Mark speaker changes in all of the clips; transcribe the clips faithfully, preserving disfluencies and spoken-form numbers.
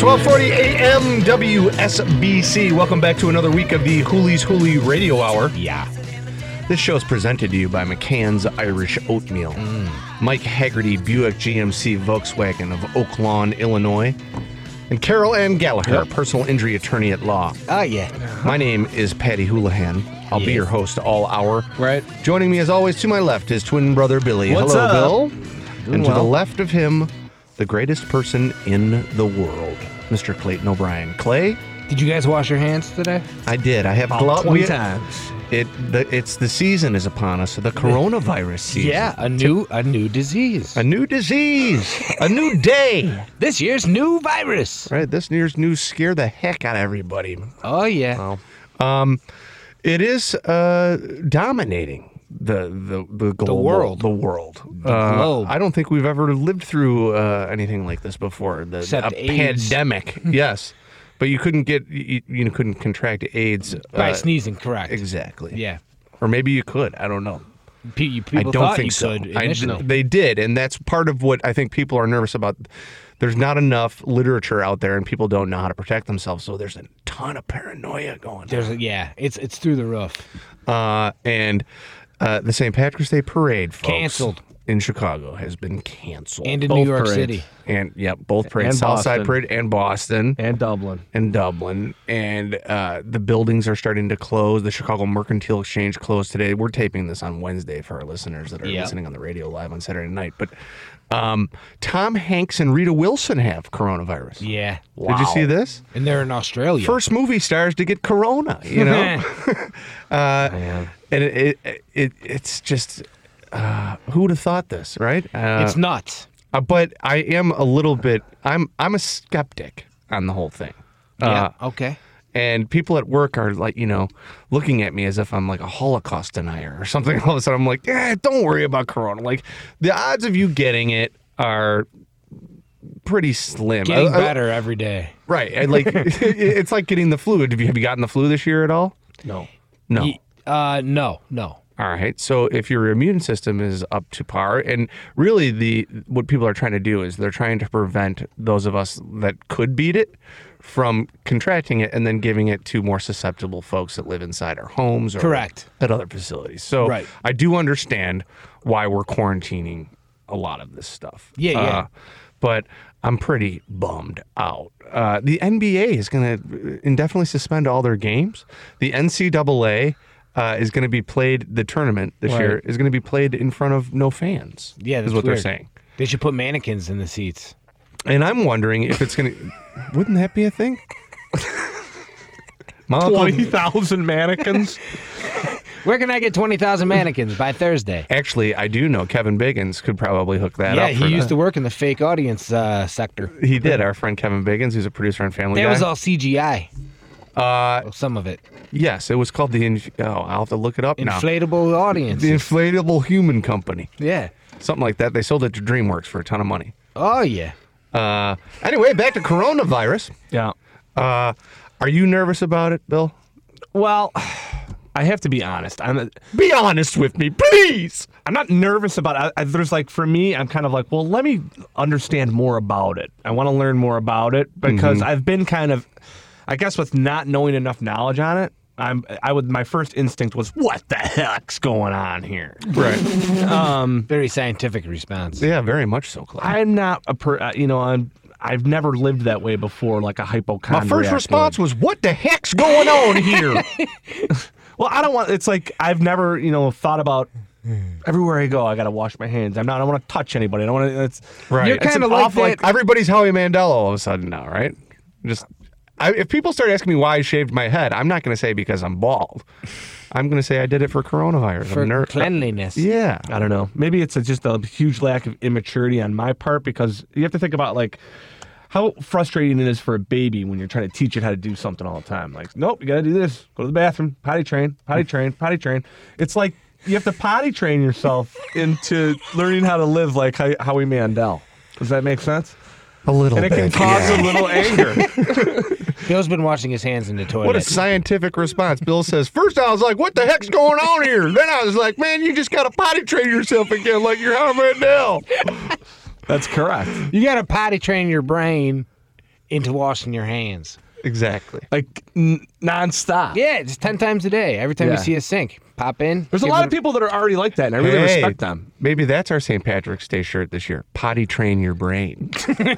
Speaker 1: twelve forty A M W S B C. Welcome back to another week of the Hooley's Hooley Radio Hour.
Speaker 2: Yeah.
Speaker 1: This show is presented to you by McCann's Irish Oatmeal. Mm. Mike Haggerty, Buick G M C Volkswagen of Oak Lawn, Illinois. And Carol Ann Gallagher, yep. personal injury attorney at law.
Speaker 2: Oh, yeah.
Speaker 1: My name is Patty Houlihan. I'll yeah. be your host all hour.
Speaker 2: Right.
Speaker 1: Joining me, as always, to my left is twin brother Billy.
Speaker 2: What's
Speaker 1: Hello,
Speaker 2: up?
Speaker 1: Bill.
Speaker 2: Doing
Speaker 1: and to
Speaker 2: well.
Speaker 1: the left of him, the greatest person in the world, Mister Clayton O'Brien. Clay?
Speaker 2: Did you guys wash your hands today?
Speaker 1: I did. I have
Speaker 2: About
Speaker 1: gloves.
Speaker 2: twenty times.
Speaker 1: It the it's the season is upon us. The coronavirus season.
Speaker 2: Yeah, a new a new disease.
Speaker 1: A new disease. A new day.
Speaker 2: This year's new virus.
Speaker 1: Right. This year's news scared the heck out of everybody.
Speaker 2: Oh yeah.
Speaker 1: Well, um, it is uh dominating the the the, global,
Speaker 2: the world.
Speaker 1: The world.
Speaker 2: The
Speaker 1: uh,
Speaker 2: globe.
Speaker 1: I don't think we've ever lived through uh, anything like this before. The
Speaker 2: Except
Speaker 1: a
Speaker 2: AIDS.
Speaker 1: pandemic. Yes. But you couldn't get, you, you know, couldn't contract AIDS.
Speaker 2: By
Speaker 1: uh,
Speaker 2: sneezing, correct.
Speaker 1: Exactly.
Speaker 2: Yeah.
Speaker 1: Or maybe you could. I don't know.
Speaker 2: P- people
Speaker 1: I don't
Speaker 2: thought
Speaker 1: think
Speaker 2: you
Speaker 1: so.
Speaker 2: could
Speaker 1: I,
Speaker 2: initially.
Speaker 1: they did, and that's part of what I think people are nervous about. There's not enough literature out there, and people don't know how to protect themselves, so there's a ton of paranoia going
Speaker 2: There's
Speaker 1: on.
Speaker 2: a, yeah, it's it's through the roof.
Speaker 1: Uh, and uh, the Saint Patrick's Day Parade, folks,
Speaker 2: Canceled.
Speaker 1: in Chicago has been canceled.
Speaker 2: And in
Speaker 3: Both
Speaker 2: New York
Speaker 3: parades.
Speaker 2: City.
Speaker 1: And, yep, both parades,
Speaker 3: And
Speaker 1: Southside
Speaker 3: Boston.
Speaker 1: Parade and Boston.
Speaker 3: And Dublin.
Speaker 1: And Dublin. And uh, the buildings are starting to close. The Chicago Mercantile Exchange closed today. We're taping this on Wednesday for our listeners that are
Speaker 2: Yep.
Speaker 1: listening on the radio live on Saturday night. But um, Tom Hanks and Rita Wilson have coronavirus.
Speaker 2: Yeah.
Speaker 1: Did you see this?
Speaker 2: And they're in Australia.
Speaker 1: First movie stars to get corona, you know? uh, and it, it, it it's just, uh, who would have thought this, right? Uh,
Speaker 2: It's nuts.
Speaker 1: uh, but I am a little bit, I'm I'm a skeptic on the whole thing.
Speaker 2: Yeah.
Speaker 1: Uh,
Speaker 2: Okay.
Speaker 1: And people at work are like, you know, looking at me as if I'm like a Holocaust denier or something. All of a sudden, I'm like, yeah, don't worry about corona. Like, the odds of you getting it are pretty slim.
Speaker 2: Getting
Speaker 1: I- I-
Speaker 2: better every day.
Speaker 1: Right. And like, it's like getting the flu. Have you, have you gotten the flu this year at all?
Speaker 3: No.
Speaker 1: No.
Speaker 2: Ye- Uh, no, no.
Speaker 1: All right. So if your immune system is up to par, and really the what people are trying to do is they're trying to prevent those of us that could beat it from contracting it and then giving it to more susceptible folks that live inside our homes or
Speaker 2: Correct.
Speaker 1: at other facilities. So
Speaker 2: Right.
Speaker 1: I do understand why we're quarantining a lot of this stuff.
Speaker 2: Yeah, yeah.
Speaker 1: Uh, but I'm pretty bummed out. Uh, the N B A is going to indefinitely suspend all their games. The N C double A uh, is going to be played, the tournament this
Speaker 2: Right.
Speaker 1: year is going to be played in front of no fans.
Speaker 2: Yeah, that's
Speaker 1: is what
Speaker 2: weird.
Speaker 1: they're saying.
Speaker 2: They should put mannequins in the seats.
Speaker 1: And I'm wondering if it's going to, wouldn't that be a thing? My uncle-
Speaker 3: twenty thousand mannequins?
Speaker 2: Where can I get twenty thousand mannequins by Thursday?
Speaker 1: Actually, I do know Kevin Biggins could probably hook that
Speaker 2: Yeah,
Speaker 1: up.
Speaker 2: he
Speaker 1: for
Speaker 2: used
Speaker 1: the-
Speaker 2: to work in the fake audience uh, sector.
Speaker 1: He did. Our friend Kevin Biggins, who's a producer on Family
Speaker 2: That
Speaker 1: Guy.
Speaker 2: was all C G I.
Speaker 1: uh,
Speaker 2: Well, some of it.
Speaker 1: yes, it was called the. Inf- oh, I'll have to look it up now.
Speaker 2: Inflatable audience.
Speaker 1: The Inflatable Human Company,
Speaker 2: Yeah.
Speaker 1: something like that. They sold it to DreamWorks for a ton of money.
Speaker 2: Oh, yeah.
Speaker 1: Uh, anyway, back to coronavirus.
Speaker 3: Yeah.
Speaker 1: Uh, are you nervous about it, Bill?
Speaker 3: Well, I have to be honest. I'm
Speaker 1: Be honest with me, please.
Speaker 3: I'm not nervous about it. I, there's like, for me, I'm kind of like, well, let me understand more about it. I want to learn more about it because I've been kind of, I guess with not knowing enough knowledge on it, I'm, I would, my first instinct was, what the heck's going on here?
Speaker 1: Right.
Speaker 2: Very scientific response.
Speaker 1: Yeah, very much so, Clay.
Speaker 3: I'm not a per, uh, you know, I'm, I've never lived that way before, like a
Speaker 1: My
Speaker 3: hypochondriac.
Speaker 1: first response
Speaker 3: would.
Speaker 1: was, "What the heck's going on here?"
Speaker 3: Well, I don't want. It's like I've never, you know, thought about. Everywhere I go, I gotta wash my hands. I'm not. I don't want to touch anybody. I don't want to. It's
Speaker 1: Right.
Speaker 2: You're
Speaker 1: It's
Speaker 2: kinda
Speaker 1: an
Speaker 2: like
Speaker 1: awful-
Speaker 2: that-
Speaker 1: Everybody's Howie Mandel all of a sudden now, right? Just I, if people start asking me why I shaved my head, I'm not going to say because I'm bald. I'm going to say I did it for coronavirus.
Speaker 2: For
Speaker 1: I'm ner-
Speaker 2: cleanliness.
Speaker 1: Yeah.
Speaker 3: I don't know. Maybe it's a, just a huge lack of immaturity on my part because you have to think about like how frustrating it is for a baby when you're trying to teach it how to do something all the time. Like, nope, you got to do this. Go to the bathroom. Potty train. Potty train. Potty train. It's like you have to potty train yourself into learning how to live like Howie Mandel. Does that make sense?
Speaker 1: A little
Speaker 3: And it
Speaker 1: bit.
Speaker 3: can cause
Speaker 1: yeah.
Speaker 3: a little anger.
Speaker 2: Bill's been washing his hands in the toilet.
Speaker 1: What a scientific response. Bill says, first I was like, what the heck's going on here? Then I was like, man, you just got to potty train yourself again like you're Howie Mandel.
Speaker 3: That's correct.
Speaker 2: You got to potty train your brain into washing your hands.
Speaker 1: Exactly.
Speaker 3: Like n- nonstop.
Speaker 2: Yeah, just ten times a day. Every time
Speaker 3: Yeah.
Speaker 2: you see a sink, pop in.
Speaker 3: There's a
Speaker 2: give
Speaker 3: lot
Speaker 2: it
Speaker 3: of people that are already like that, and I really
Speaker 1: Hey,
Speaker 3: respect them.
Speaker 1: Maybe that's our Saint Patrick's Day shirt this year. Potty train your brain.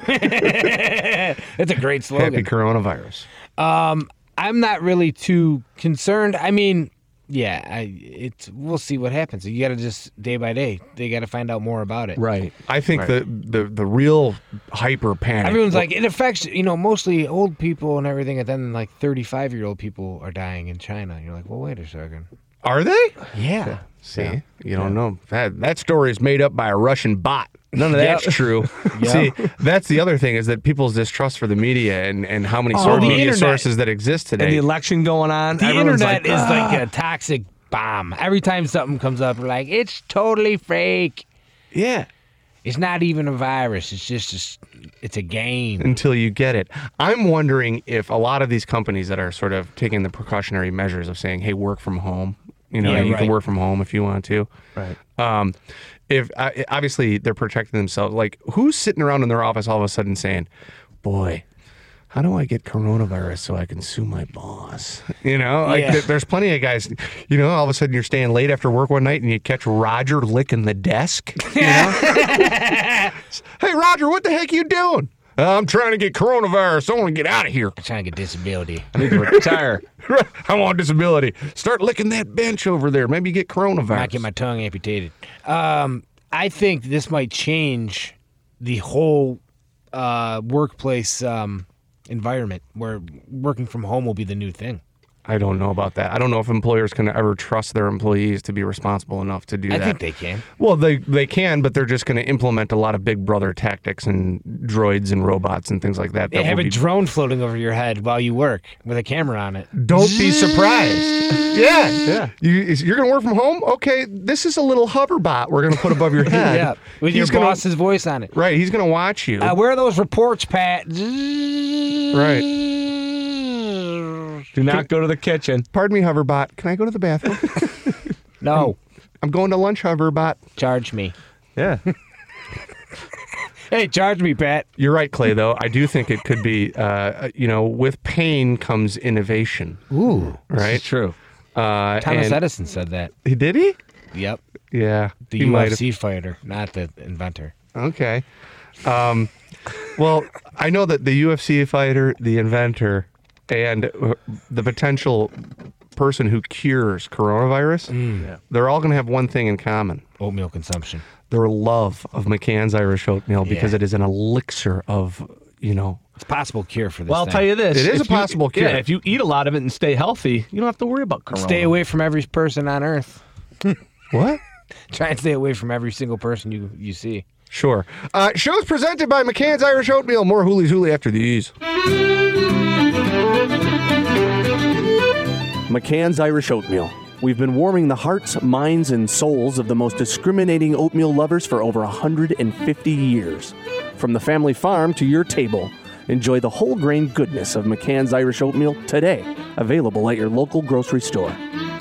Speaker 2: It's a great slogan.
Speaker 1: Happy coronavirus.
Speaker 2: Um, I'm not really too concerned. I mean, yeah, I, it's we'll see what happens. You got to just day by day. They got to find out more about it.
Speaker 3: Right.
Speaker 1: I think
Speaker 3: Right.
Speaker 1: the, the the real hyper panic.
Speaker 2: Everyone's like, it affects, you know, mostly old people and everything, and then like thirty-five year old people are dying in China. And you're like, well, wait a second.
Speaker 1: Are they?
Speaker 2: Yeah.
Speaker 1: See,
Speaker 3: Yeah.
Speaker 1: you don't know that that story is made up by a Russian bot. None of that's
Speaker 2: Yep.
Speaker 1: true.
Speaker 2: Yep.
Speaker 1: See, that's the other thing is that people's distrust for the media and, and how many
Speaker 3: Oh,
Speaker 1: sort of
Speaker 3: the
Speaker 1: media
Speaker 2: internet.
Speaker 1: sources that exist
Speaker 3: And the
Speaker 1: today.
Speaker 3: election going on.
Speaker 2: The
Speaker 3: everyone's
Speaker 2: internet
Speaker 3: like,
Speaker 2: is
Speaker 3: "Ah."
Speaker 2: like a toxic bomb. Every time something comes up, we're like, it's totally fake.
Speaker 1: yeah,
Speaker 2: It's not even a virus. It's just, just it's a game.
Speaker 1: until you get it. I'm wondering if a lot of these companies that are sort of taking the precautionary measures of saying, "Hey, work from home." You know,
Speaker 2: Yeah,
Speaker 1: you
Speaker 2: right.
Speaker 1: can work from home if you want to.
Speaker 3: Right.
Speaker 1: Um, if uh, obviously they're protecting themselves, like who's sitting around in their office all of a sudden saying, "Boy, how do I get coronavirus so I can sue my boss?" You know, like
Speaker 2: Yeah.
Speaker 1: th- there's plenty of guys. You know, all of a sudden you're staying late after work one night and you catch Roger licking the desk. You know? Hey, Roger, what the heck you doing? "Uh, I'm trying to get coronavirus. I want to get out of here.
Speaker 2: I'm trying to get disability.
Speaker 3: I need to retire.
Speaker 1: I'm on disability. Start licking that bench over there. Maybe you get coronavirus."
Speaker 2: Might get my tongue amputated. Um, I think this might change the whole uh, workplace um, environment where working from home will be the new thing.
Speaker 1: I don't know about that. I don't know if employers can ever trust their employees to be responsible enough to do
Speaker 2: I
Speaker 1: that.
Speaker 2: think they can.
Speaker 1: Well, they they can, but they're just going to implement a lot of Big Brother tactics and droids and robots and things like that.
Speaker 2: They
Speaker 1: that
Speaker 2: have
Speaker 1: will
Speaker 2: a
Speaker 1: be-
Speaker 2: drone floating over your head while you work with a camera on it.
Speaker 1: Don't be surprised. Yeah,
Speaker 3: Yeah.
Speaker 1: You, you're going to work from home? Okay, this is a little hover bot we're going to put above your head.
Speaker 2: Yeah, with your
Speaker 1: He's gonna-
Speaker 2: boss's voice on it.
Speaker 1: Right, he's going to watch you.
Speaker 2: Uh, where are those reports, Pat?
Speaker 1: Right.
Speaker 3: Do not go to the kitchen.
Speaker 1: Pardon me, Hoverbot. Can I go to the bathroom?
Speaker 2: No,
Speaker 1: I'm going to lunch, Hoverbot.
Speaker 2: charge me.
Speaker 3: Yeah.
Speaker 2: Hey, charge me, Pat.
Speaker 1: You're right, Clay, though. I do think it could be, uh, you know, with pain comes innovation,
Speaker 2: Ooh.
Speaker 1: right?
Speaker 3: It's true.
Speaker 1: Uh,
Speaker 2: Thomas
Speaker 1: and-
Speaker 2: Edison said that.
Speaker 1: Did he?
Speaker 2: Yep.
Speaker 1: Yeah.
Speaker 2: The
Speaker 1: he
Speaker 2: U
Speaker 1: might
Speaker 2: F
Speaker 1: have.
Speaker 2: C fighter, not the inventor.
Speaker 1: Okay. Um, well, I know that the U F C fighter, the inventor, and uh, the potential person who cures coronavirus,
Speaker 3: Yeah.
Speaker 1: they're all going to have one thing in common.
Speaker 2: Oatmeal consumption.
Speaker 1: Their love of McCann's Irish oatmeal because
Speaker 2: Yeah.
Speaker 1: it is an elixir of, you know,
Speaker 2: It's a possible cure for this
Speaker 3: Well, I'll
Speaker 2: thing.
Speaker 3: tell you this.
Speaker 1: It is
Speaker 3: if
Speaker 1: a possible
Speaker 3: you,
Speaker 1: cure.
Speaker 3: Yeah, if you eat a lot of it and stay healthy, you don't have to worry about corona.
Speaker 2: Stay away from every person on Earth.
Speaker 1: what?
Speaker 2: Try and stay away from every single person you, you see.
Speaker 1: Sure. Uh, show's presented by McCann's Irish Oatmeal. More Hoolies Hooly after these.
Speaker 4: McCann's Irish Oatmeal. We've been warming the hearts, minds, and souls of the most discriminating oatmeal lovers for over one hundred fifty years. From the family farm to your table, enjoy the whole grain goodness of McCann's Irish Oatmeal today. Available at your local grocery store.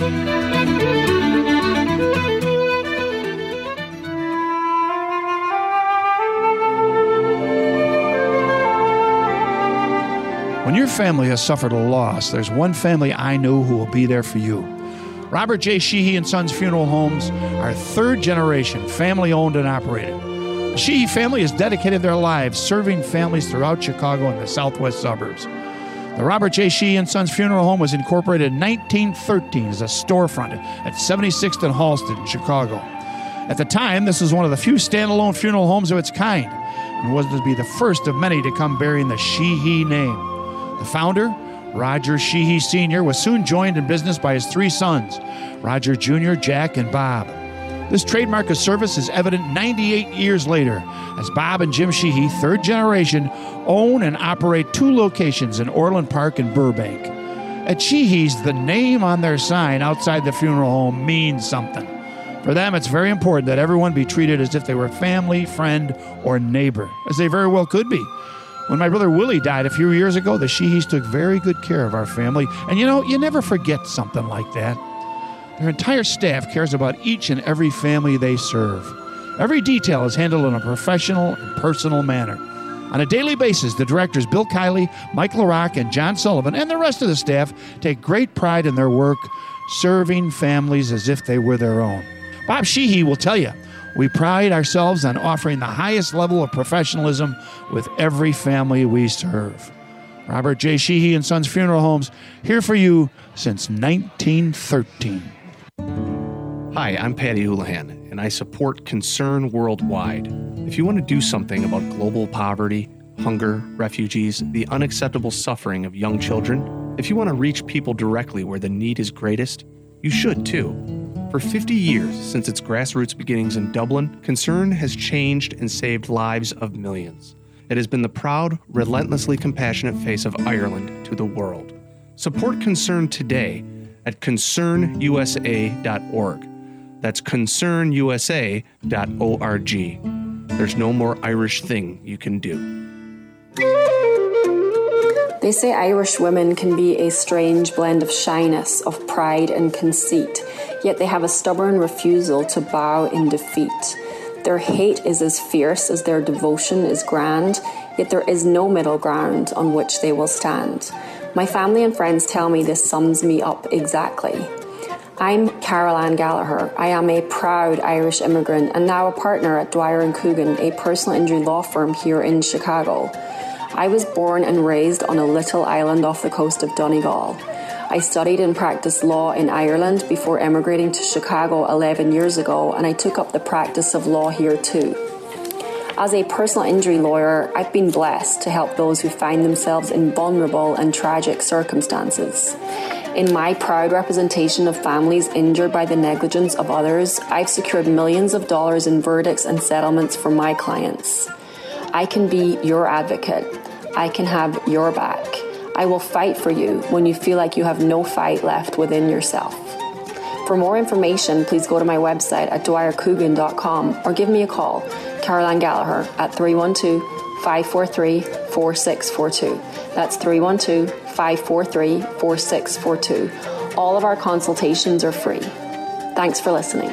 Speaker 5: When your family has suffered a loss, there's one family I know who will be there for you. Robert J. Sheehy and Sons Funeral Homes are third generation, family owned and operated. The Sheehy family has dedicated their lives serving families throughout Chicago and the southwest suburbs. The Robert J. Sheehy and Sons Funeral Home was incorporated in nineteen thirteen as a storefront at seventy-sixth and Halsted in Chicago. At the time, this was one of the few standalone funeral homes of its kind and was to be the first of many to come bearing the Sheehy name. The founder, Roger Sheehy Senior, was soon joined in business by his three sons, Roger Junior, Jack, and Bob. This trademark of service is evident ninety-eight years later, as Bob and Jim Sheehy, third generation, own and operate two locations in Orland Park and Burbank. At Sheehy's, the name on their sign outside the funeral home means something. For them, it's very important that everyone be treated as if they were family, friend, or neighbor, as they very well could be. When my brother Willie died a few years ago, the Sheehys took very good care of our family. And you know, you never forget something like that. Their entire staff cares about each and every family they serve. Every detail is handled in a professional and personal manner. On a daily basis, the directors Bill Kiley, Mike LaRock, and John Sullivan, and the rest of the staff take great pride in their work, serving families as if they were their own. Bob Sheehy will tell you, we pride ourselves on offering the highest level of professionalism with every family we serve. Robert J. Sheehy and Sons Funeral Homes, here for you since nineteen thirteen.
Speaker 4: Hi, I'm Patty Houlihan, and I support Concern Worldwide. If you want to do something about global poverty, hunger, refugees, the unacceptable suffering of young children, if you want to reach people directly where the need is greatest, you should too. For fifty years, since its grassroots beginnings in Dublin, Concern has changed and saved lives of millions. It has been the proud, relentlessly compassionate face of Ireland to the world. Support Concern today at concern u s a dot org. That's concern u s a dot org. There's no more Irish thing you can do.
Speaker 6: They say Irish women can be a strange blend of shyness, of pride and conceit, yet they have a stubborn refusal to bow in defeat. Their hate is as fierce as their devotion is grand, yet there is no middle ground on which they will stand. My family and friends tell me this sums me up exactly. I'm Carol Ann Gallagher. I am a proud Irish immigrant and now a partner at Dwyer and Coogan, a personal injury law firm here in Chicago. I was born and raised on a little island off the coast of Donegal. I studied and practiced law in Ireland before emigrating to Chicago eleven years ago, and I took up the practice of law here too. As a personal injury lawyer, I've been blessed to help those who find themselves in vulnerable and tragic circumstances. In my proud representation of families injured by the negligence of others, I've secured millions of dollars in verdicts and settlements for my clients. I can be your advocate. I can have your back. I will fight for you when you feel like you have no fight left within yourself. For more information, please go to my website at dwyer coogan dot com or give me a call, Carol Ann Gallagher, at three one two, five four three, four six four two. That's three one two, five four three, four six four two. All of our consultations are free. Thanks for listening.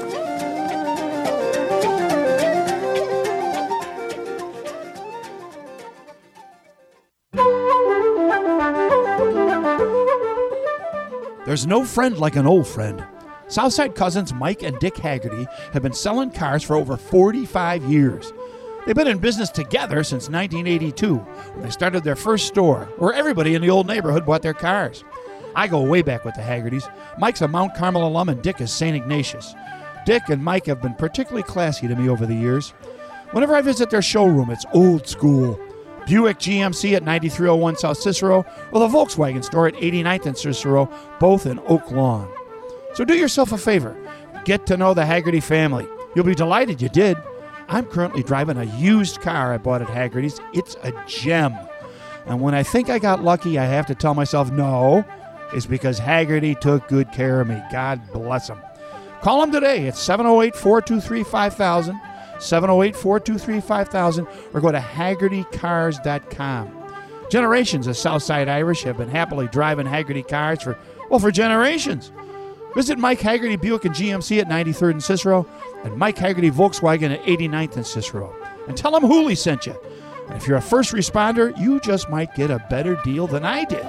Speaker 5: There's no friend like an old friend. Southside cousins Mike and Dick Haggerty have been selling cars for over forty-five years. They've been in business together since nineteen eighty-two, when they started their first store, where everybody in the old neighborhood bought their cars. I go way back with the Haggertys. Mike's a Mount Carmel alum and Dick is Saint Ignatius. Dick and Mike have been particularly classy to me over the years. Whenever I visit their showroom, it's old school. Buick G M C at ninety-three oh one South Cicero, or the Volkswagen store at eighty-ninth and Cicero, both in Oak Lawn. So do yourself a favor. Get to know the Haggerty family. You'll be delighted you did. I'm currently driving a used car I bought at Haggerty's. It's a gem. And when I think I got lucky, I have to tell myself no. It's because Haggerty took good care of me. God bless him. Call him today at seven oh eight, four two three, five thousand. seven oh eight, four two three, five thousand, or go to haggerty cars dot com. Generations of Southside Irish have been happily driving Haggerty cars for, well, for generations. Visit Mike Haggerty Buick and G M C at ninety-third and Cicero, and Mike Haggerty Volkswagen at eighty-ninth and Cicero. And tell them Hooley sent you. And if you're a first responder, you just might get a better deal than I did.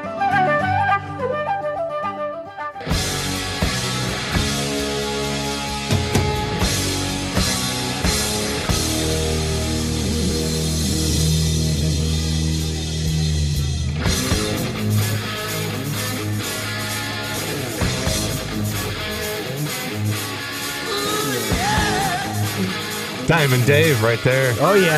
Speaker 1: Diamond Dave right there.
Speaker 2: Oh, yeah.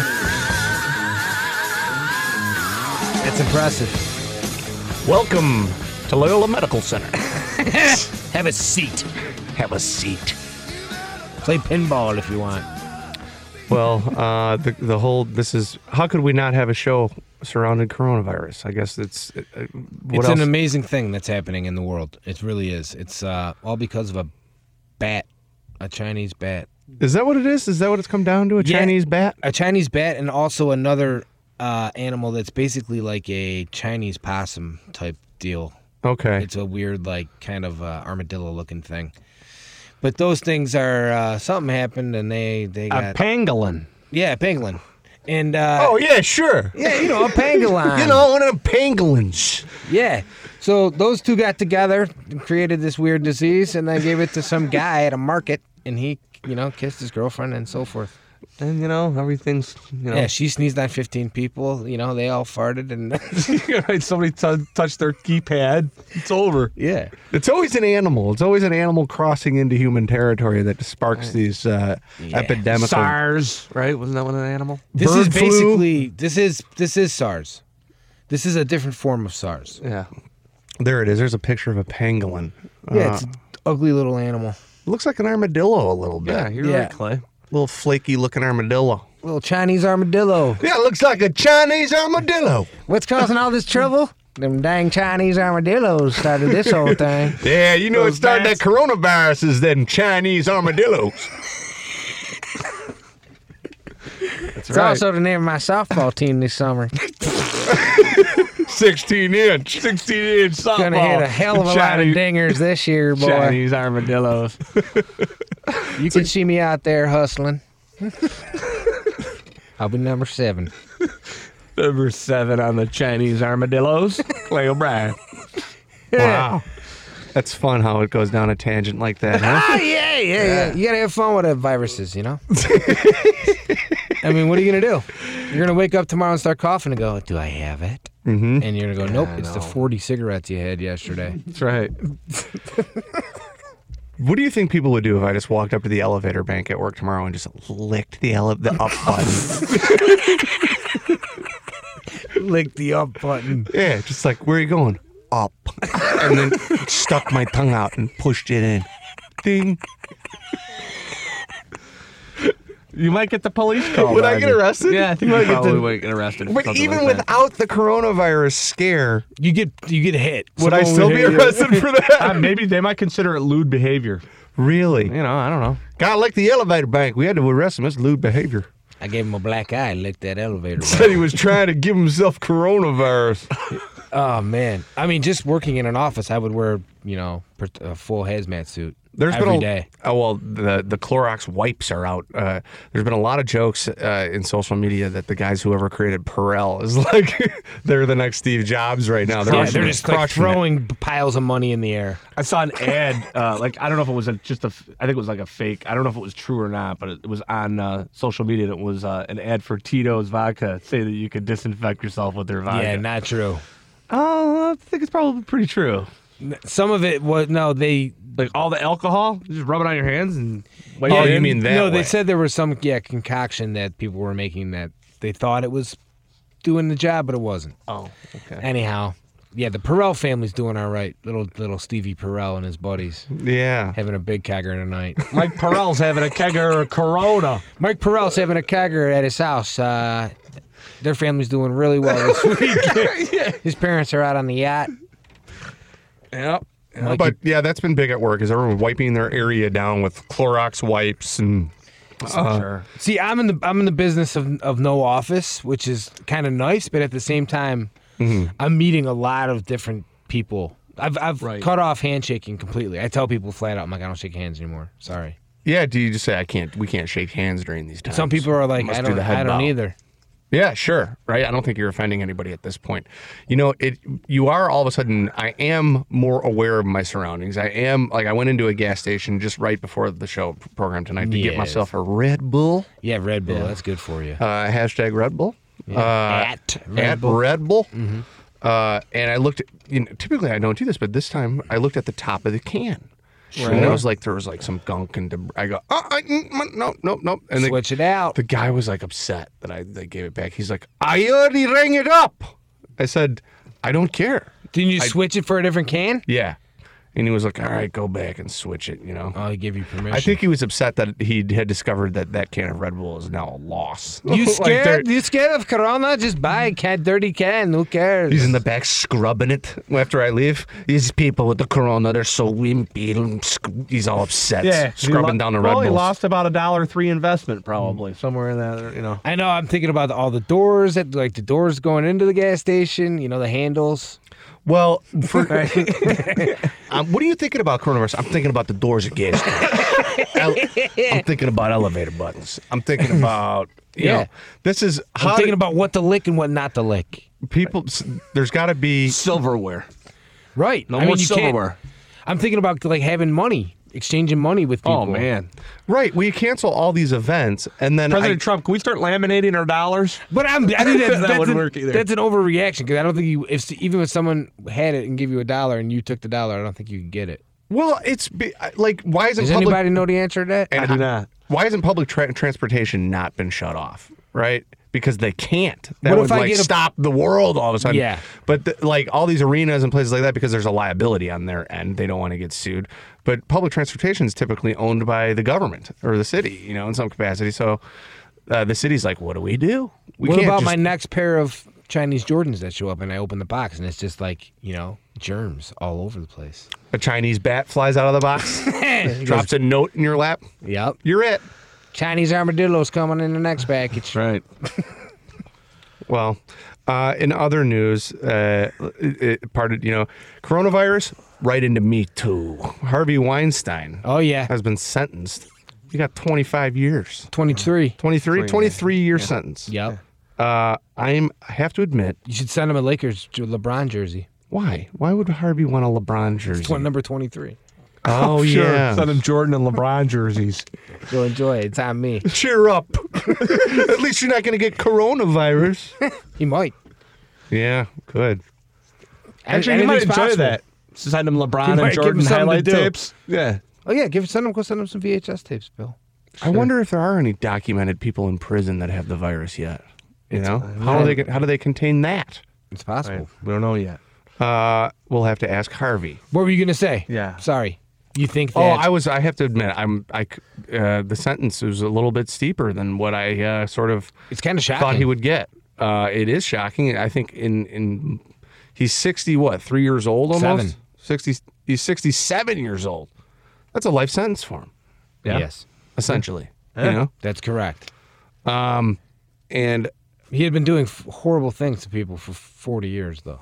Speaker 2: That's impressive.
Speaker 1: Welcome to Loyola Medical Center.
Speaker 2: Have a seat.
Speaker 1: Have a seat.
Speaker 2: Play pinball if you want.
Speaker 1: Well, uh, the the whole this is how could we not have a show surrounding coronavirus? I guess it's uh, what
Speaker 2: it's
Speaker 1: else?
Speaker 2: an amazing thing that's happening in the world. It really is. It's uh, all because of a bat, a Chinese bat.
Speaker 1: Is that what it is? Is that what it's come down to? A
Speaker 2: Yeah.
Speaker 1: Chinese bat?
Speaker 2: A Chinese bat, and also another uh, animal that's basically like a Chinese possum type deal.
Speaker 1: Okay.
Speaker 2: It's a weird, like, kind of uh, armadillo-looking thing. But those things are uh, something happened, and they they
Speaker 3: A
Speaker 2: got
Speaker 3: pangolin.
Speaker 2: yeah, pangolin, And uh,
Speaker 1: Oh yeah, sure.
Speaker 2: yeah, you know, a pangolin.
Speaker 1: You know, one of the pangolins.
Speaker 2: Yeah. So those two got together and created this weird disease, and then gave it to some guy at a market, and he, you know, kissed his girlfriend and so forth.
Speaker 3: And you know, everything's you know.
Speaker 2: Yeah, she sneezed on fifteen people. You know, they all farted, and
Speaker 3: right, somebody t- touched their keypad. It's over.
Speaker 2: yeah.
Speaker 1: It's always an animal. It's always an animal crossing into human territory that sparks these uh, epidemic.
Speaker 3: SARS, right? Wasn't that one an animal?
Speaker 2: This
Speaker 1: Bird
Speaker 2: is
Speaker 1: flu?
Speaker 2: basically this is this is SARS. This is a different form of SARS.
Speaker 3: Yeah.
Speaker 1: There it is. There's a picture of a pangolin.
Speaker 2: Yeah,
Speaker 1: Uh,
Speaker 2: it's an ugly little animal.
Speaker 1: looks like an armadillo a little bit.
Speaker 3: Yeah, you're
Speaker 2: Yeah.
Speaker 3: right, Clay.
Speaker 1: Little flaky looking armadillo.
Speaker 2: Little Chinese armadillo.
Speaker 1: Yeah, it looks like a Chinese armadillo.
Speaker 2: What's causing all this trouble? Them dang Chinese armadillos started this whole thing.
Speaker 1: Yeah, you know,
Speaker 3: Those
Speaker 1: it started
Speaker 3: bats.
Speaker 1: that coronavirus is them Chinese armadillos.
Speaker 3: That's
Speaker 2: It's also the name of my softball team this summer.
Speaker 1: sixteen inch.
Speaker 3: sixteen inch softball.
Speaker 2: Gonna hit a hell of a lot of
Speaker 3: Chinese,
Speaker 2: dingers this year, boy.
Speaker 3: Chinese armadillos.
Speaker 2: You can see me out there hustling. I'll be number seven.
Speaker 3: Number seven on the Chinese armadillos. Clay O'Brien.
Speaker 1: Wow. That's fun how it goes down a tangent like that, huh?
Speaker 2: Oh, yeah, yeah, yeah. You gotta have fun with the viruses, you know? I mean, what are you gonna do? You're gonna wake up tomorrow and start coughing and go, do I have it?
Speaker 1: Mm-hmm.
Speaker 2: And you're gonna go, nope, it's the forty cigarettes you had yesterday.
Speaker 3: That's right.
Speaker 1: What do you think people would do if I just walked up to the elevator bank at work tomorrow and just licked the ele- the up button?
Speaker 2: Lick the up button.
Speaker 1: Yeah, just like, where are you going? Up. And then stuck my tongue out and pushed it in. Ding.
Speaker 3: You might get the police call.
Speaker 1: Would I
Speaker 3: on
Speaker 1: get
Speaker 3: you.
Speaker 1: arrested?
Speaker 3: Yeah, I think
Speaker 1: You
Speaker 3: you
Speaker 1: might get
Speaker 3: probably
Speaker 1: the-
Speaker 3: would get arrested. for
Speaker 1: But
Speaker 3: something
Speaker 1: even
Speaker 3: like that.
Speaker 1: without the coronavirus scare,
Speaker 2: You get you get hit.
Speaker 1: would I
Speaker 2: Someone
Speaker 1: still
Speaker 2: would
Speaker 1: be
Speaker 2: hit you.
Speaker 1: arrested for that?
Speaker 3: Uh, maybe they might consider it lewd behavior.
Speaker 1: Really?
Speaker 3: You know, I don't know.
Speaker 1: Guy licked the elevator bank. We had to arrest him. That's lewd behavior.
Speaker 2: I gave him a black eye and licked that elevator.
Speaker 1: Said he was trying to give himself coronavirus.
Speaker 2: Oh, man. I mean, just working in an office, I would wear, you know, per- a full hazmat suit.
Speaker 1: There's
Speaker 2: every
Speaker 1: been a,
Speaker 2: day.
Speaker 1: Oh well, the the Clorox wipes are out. Uh, there's been a lot of jokes uh, in social media that the guys whoever created Perel is like they're the next Steve Jobs right now. They're,
Speaker 2: Yeah, they're just like
Speaker 1: crushing it.
Speaker 2: throwing piles of money in the air.
Speaker 3: I saw an ad, uh, like I don't know if it was a, just a, f- I think it was like a fake. I don't know if it was true or not, but it, it was on uh, social media. And it was uh, an ad for Tito's vodka, say that you could disinfect yourself with their vodka.
Speaker 2: Yeah, not true.
Speaker 3: Oh, I think it's probably pretty true.
Speaker 2: Some of it was, no, they.
Speaker 3: Like all the alcohol, you just rub it on your hands and. wipe
Speaker 1: Oh,
Speaker 3: it
Speaker 1: you
Speaker 3: in.
Speaker 1: mean that
Speaker 2: No,
Speaker 1: way.
Speaker 2: they said there was some, yeah, concoction that people were making that they thought it was doing the job, but it wasn't.
Speaker 3: Oh, okay.
Speaker 2: Anyhow, yeah, the Perel family's doing all right. Little little Stevie Perel and his buddies
Speaker 1: Yeah.
Speaker 2: having a big kegger tonight.
Speaker 3: Mike Perel's having a kegger of Corona.
Speaker 2: Mike Perel's having a kegger at his house. Uh, their family's doing really well this week. His parents are out on the yacht.
Speaker 3: Yep.
Speaker 2: Mikey-
Speaker 1: But yeah, that's been big at work. Is everyone wiping their area down with Clorox wipes and uh,
Speaker 3: Sure.
Speaker 2: See, I'm in the I'm in the business of of no office, which is kind of nice, but at the same time, I'm meeting a lot of different people. I've I've
Speaker 3: Right.
Speaker 2: cut off handshaking completely. I tell people flat out, I'm like, I don't shake hands anymore. Sorry.
Speaker 1: yeah. Do you just say I can't? We can't shake hands during these times.
Speaker 2: Some people are like,
Speaker 1: Must
Speaker 2: I
Speaker 1: do
Speaker 2: don't
Speaker 1: the head
Speaker 2: I don't
Speaker 1: bow.
Speaker 2: either.
Speaker 1: Yeah, sure. Right. I don't think you're offending anybody at this point. You know, it. You are all of a sudden. I am more aware of my surroundings. I am like I went into a gas station just right before the show program tonight to get
Speaker 2: Yes.
Speaker 1: myself a Red Bull.
Speaker 2: Yeah, Red Bull, that's good for you.
Speaker 1: Uh, hashtag Red Bull. Uh,
Speaker 2: At Red
Speaker 1: at
Speaker 2: Bull.
Speaker 1: Red Bull. Uh, and I looked. At, you know, typically I don't do this, but this time I looked at the top of the can. And I was like, there was like some gunk and debris. I go, oh, I, mm, no, no, no. And the,
Speaker 2: Switch it out.
Speaker 1: the guy was like upset that I they gave it back. He's like, I already rang it up. I said, I don't care.
Speaker 2: Didn't you switch it for a different can?
Speaker 1: Yeah. And he was like, all right, go back and switch it, you know.
Speaker 2: Oh, he gave you permission.
Speaker 1: I think he was upset that he had discovered that that can of Red Bull is now a loss.
Speaker 2: You
Speaker 1: Like,
Speaker 2: scared?
Speaker 1: they're-
Speaker 2: you scared of Corona? Just buy a can, dirty can. Who cares?
Speaker 1: He's in the back scrubbing it after I leave. These people with the corona, they're so wimpy. and sc- He's all upset.
Speaker 3: Yeah.
Speaker 1: Scrubbing
Speaker 3: He lo-
Speaker 1: down the Red
Speaker 3: Well,
Speaker 1: Bulls.
Speaker 3: he lost about a dollar three investment, probably somewhere in that. You know.
Speaker 2: I know. I'm thinking about all the doors, that like the doors going into the gas station. You know, the handles.
Speaker 1: Well, for, um, what are you thinking about coronavirus? I'm thinking about the doors of gas stations. Ele- I'm thinking about elevator buttons. I'm thinking about You
Speaker 2: Yeah.
Speaker 1: know, this is
Speaker 2: I'm
Speaker 1: how
Speaker 2: thinking
Speaker 1: do-
Speaker 2: about what to lick and what not to lick.
Speaker 1: people. There's got to be
Speaker 3: Silverware.
Speaker 2: Right.
Speaker 3: No
Speaker 2: I
Speaker 3: more
Speaker 2: mean, you can't-
Speaker 3: silverware.
Speaker 2: I'm thinking about like having money, exchanging money with people.
Speaker 3: Oh, man.
Speaker 1: right. We cancel all these events, and then
Speaker 3: President
Speaker 1: I,
Speaker 3: Trump, can we start laminating our dollars?
Speaker 2: But I'm, I think that's,
Speaker 3: That
Speaker 2: that's,
Speaker 3: wouldn't
Speaker 2: an,
Speaker 3: work either.
Speaker 2: that's an overreaction because I don't think you, if even if someone had it and gave you a dollar and you took the dollar, I don't think you could get it.
Speaker 1: well, it's be- like why isn't
Speaker 2: Does
Speaker 1: public?
Speaker 2: anybody know the answer to that?
Speaker 1: and
Speaker 3: I do not.
Speaker 1: Why isn't public tra- transportation not been shut off? Right. Because they can't. That
Speaker 2: What
Speaker 1: would
Speaker 2: if I
Speaker 1: like
Speaker 2: get a-
Speaker 1: stop the world all of a sudden.
Speaker 2: Yeah.
Speaker 1: But th- like all these arenas and places like that, because there's a liability on their end, they don't want to get sued. But public transportation is typically owned by the government or the city, you know, in some capacity. So uh, the city's like, what do we do? We
Speaker 2: what
Speaker 1: can't
Speaker 2: about
Speaker 1: just-
Speaker 2: my next pair of Chinese Jordans that show up and I open the box and it's just like, you know, germs all over the place?
Speaker 1: a Chinese bat flies out of the box, drops a note in your lap?
Speaker 2: Yep.
Speaker 1: You're it.
Speaker 2: Chinese armadillos coming in the next package.
Speaker 3: Right.
Speaker 1: Well, uh, in other news, uh, it, it, part of, you know, coronavirus, right into Me Too. Harvey Weinstein
Speaker 2: Oh, yeah.
Speaker 1: has been sentenced. He got twenty-five years.
Speaker 2: twenty-three.
Speaker 1: twenty-three, twenty-three year sentence.
Speaker 2: Yep.
Speaker 1: Uh, I'm, I have to admit,
Speaker 2: You should send him a Lakers j- LeBron jersey.
Speaker 1: why? Why would Harvey want a LeBron jersey?
Speaker 2: It's one number twenty-three.
Speaker 1: Oh,
Speaker 3: Sure.
Speaker 1: yeah.
Speaker 3: Send him Jordan and LeBron jerseys.
Speaker 2: You'll enjoy it. It's on me.
Speaker 1: Cheer up. At least you're not going to get coronavirus.
Speaker 2: He might.
Speaker 1: Yeah, good.
Speaker 3: Actually, you might
Speaker 2: Anything's
Speaker 3: enjoy
Speaker 2: possible.
Speaker 3: that. Send him
Speaker 2: You
Speaker 3: LeBron
Speaker 2: might
Speaker 3: and
Speaker 2: give him
Speaker 3: Jordan
Speaker 2: something to
Speaker 3: highlight
Speaker 2: do.
Speaker 3: tapes. Yeah.
Speaker 2: Oh, yeah. Give send him, go send him some V H S tapes, Bill.
Speaker 1: I wonder if there are any documented people in prison that have the virus yet. You know, how do they how do they contain that?
Speaker 2: It's possible.
Speaker 3: We don't know yet.
Speaker 1: Uh, we'll have to ask Harvey.
Speaker 2: What were you going to say?
Speaker 3: Yeah.
Speaker 2: Sorry. You think that...
Speaker 1: Oh, I was. I have to admit, I'm. I c- uh, the sentence was a little bit steeper than what I uh, sort of
Speaker 2: It's kind of shocking.
Speaker 1: thought he would get. Uh, it is shocking. I think in in he's sixty. What, three years old almost?
Speaker 2: Seven.
Speaker 1: Sixty. He's sixty-seven years old. That's a life sentence for him,
Speaker 3: Yeah.
Speaker 2: Yes.
Speaker 1: essentially.
Speaker 3: Yeah.
Speaker 1: You know,
Speaker 2: That's correct.
Speaker 1: um, and
Speaker 2: He had been doing f- horrible things to people for forty years, though.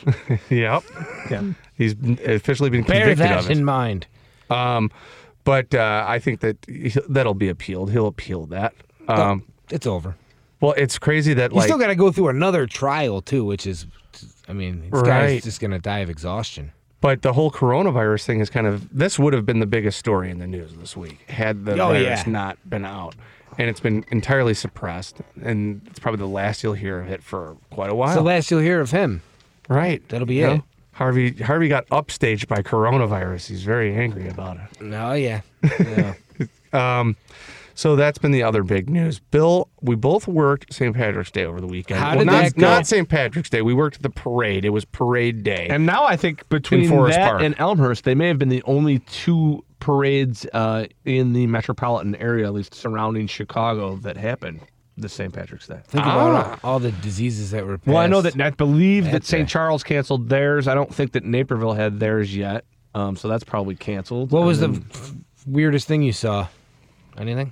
Speaker 1: yep,
Speaker 3: Yeah.
Speaker 1: he's been- officially been
Speaker 2: Bear
Speaker 1: convicted
Speaker 2: that
Speaker 1: of it.
Speaker 2: in mind.
Speaker 1: Um, but uh, I think that he, that'll be appealed. He'll appeal that. Um,
Speaker 2: It's over.
Speaker 1: well, it's crazy that
Speaker 2: You
Speaker 1: like
Speaker 2: still got to go through another trial, too, which is... I mean, this
Speaker 1: Right.
Speaker 2: guy's just going to die of exhaustion.
Speaker 1: But the whole coronavirus thing is kind of this would have been the biggest story in the news this week had the
Speaker 2: Oh,
Speaker 1: virus
Speaker 2: yeah.
Speaker 1: not been out, and it's been entirely suppressed, and it's probably the last you'll hear of it for quite a while.
Speaker 2: It's the last you'll hear of him.
Speaker 1: right?
Speaker 2: That'll be
Speaker 1: You know?
Speaker 2: it.
Speaker 1: Harvey Harvey got upstaged by coronavirus. He's very angry about it.
Speaker 2: Oh, yeah. yeah.
Speaker 1: Um, so that's been the other big news. Bill, we both worked Saint Patrick's Day over the weekend.
Speaker 2: How
Speaker 1: well,
Speaker 2: did
Speaker 1: not,
Speaker 2: that go?
Speaker 1: not Saint Patrick's Day. We worked at the parade. It was parade day.
Speaker 3: And now I think between
Speaker 1: Forest
Speaker 3: that
Speaker 1: Park.
Speaker 3: and Elmhurst, they may have been the only two parades uh, in the metropolitan area, at least surrounding Chicago, that happened this Saint Patrick's Day.
Speaker 2: Think about all, all the diseases that were passed.
Speaker 3: Well, I know that I believe that
Speaker 2: That
Speaker 3: Saint
Speaker 2: day.
Speaker 3: Charles canceled theirs. I don't think that Naperville had theirs yet, um, so that's probably canceled.
Speaker 2: What was
Speaker 3: And
Speaker 2: the
Speaker 3: then-
Speaker 2: f- weirdest thing you saw? Anything?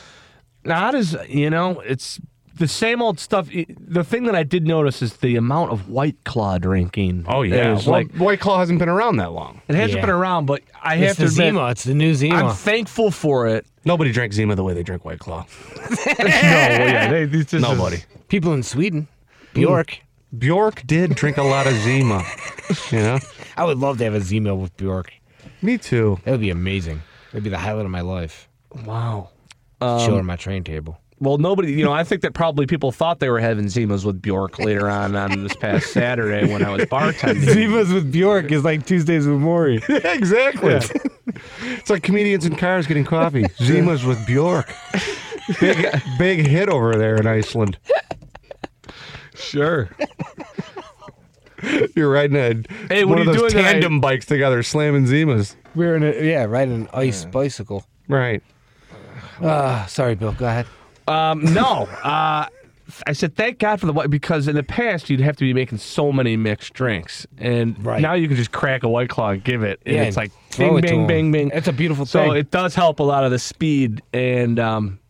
Speaker 3: Not as you know, it's the same old stuff. The thing that I did notice is the amount of White Claw drinking.
Speaker 1: oh yeah,
Speaker 3: There's,
Speaker 1: well,
Speaker 3: like
Speaker 1: White Claw hasn't been around that long.
Speaker 3: it hasn't
Speaker 2: Yeah.
Speaker 3: been around, but I
Speaker 2: It's
Speaker 3: have
Speaker 2: the
Speaker 3: to admit,
Speaker 2: Zima. It's the new Zima.
Speaker 3: I'm thankful for it.
Speaker 1: Nobody drank Zima the way they drink White Claw.
Speaker 3: no, well, yeah, they, it's just
Speaker 1: Nobody.
Speaker 2: People in Sweden. Bjork.
Speaker 1: Bjork did drink a lot of Zima. You know,
Speaker 2: I would love to have a Zima with Bjork.
Speaker 1: me too.
Speaker 2: That would be amazing. That'd be the highlight of my life.
Speaker 1: Wow.
Speaker 2: Chill on my train table.
Speaker 3: Well, nobody, you know, I think that probably people thought they were having Zimas with Bjork later on on this past Saturday when I was bartending.
Speaker 2: Zimas with Bjork is like Tuesdays with Maury.
Speaker 1: exactly. It's like comedians in cars getting coffee. Zima's with Bjork. Big, big hit over there in Iceland.
Speaker 3: Sure.
Speaker 1: You're riding a
Speaker 3: Hey,
Speaker 1: one
Speaker 3: what
Speaker 1: of
Speaker 3: are you
Speaker 1: those
Speaker 3: doing tonight?
Speaker 1: tandem bikes together, slamming Zimas.
Speaker 2: We're in a yeah, riding an ice bicycle.
Speaker 1: Right.
Speaker 2: Ah, sorry, Bill. Go ahead.
Speaker 3: Um, no. Uh, I said, thank God for the white, because in the past you'd have to be making so many mixed drinks, and
Speaker 2: Right.
Speaker 3: now you can just crack a White Claw and give it, and
Speaker 2: Yeah,
Speaker 3: it's like
Speaker 2: throw
Speaker 3: bing,
Speaker 2: it to
Speaker 3: bing,
Speaker 2: 'em.
Speaker 3: bing, bing.
Speaker 2: It's a beautiful
Speaker 3: So
Speaker 2: thing.
Speaker 3: it does help a lot of the speed, and um,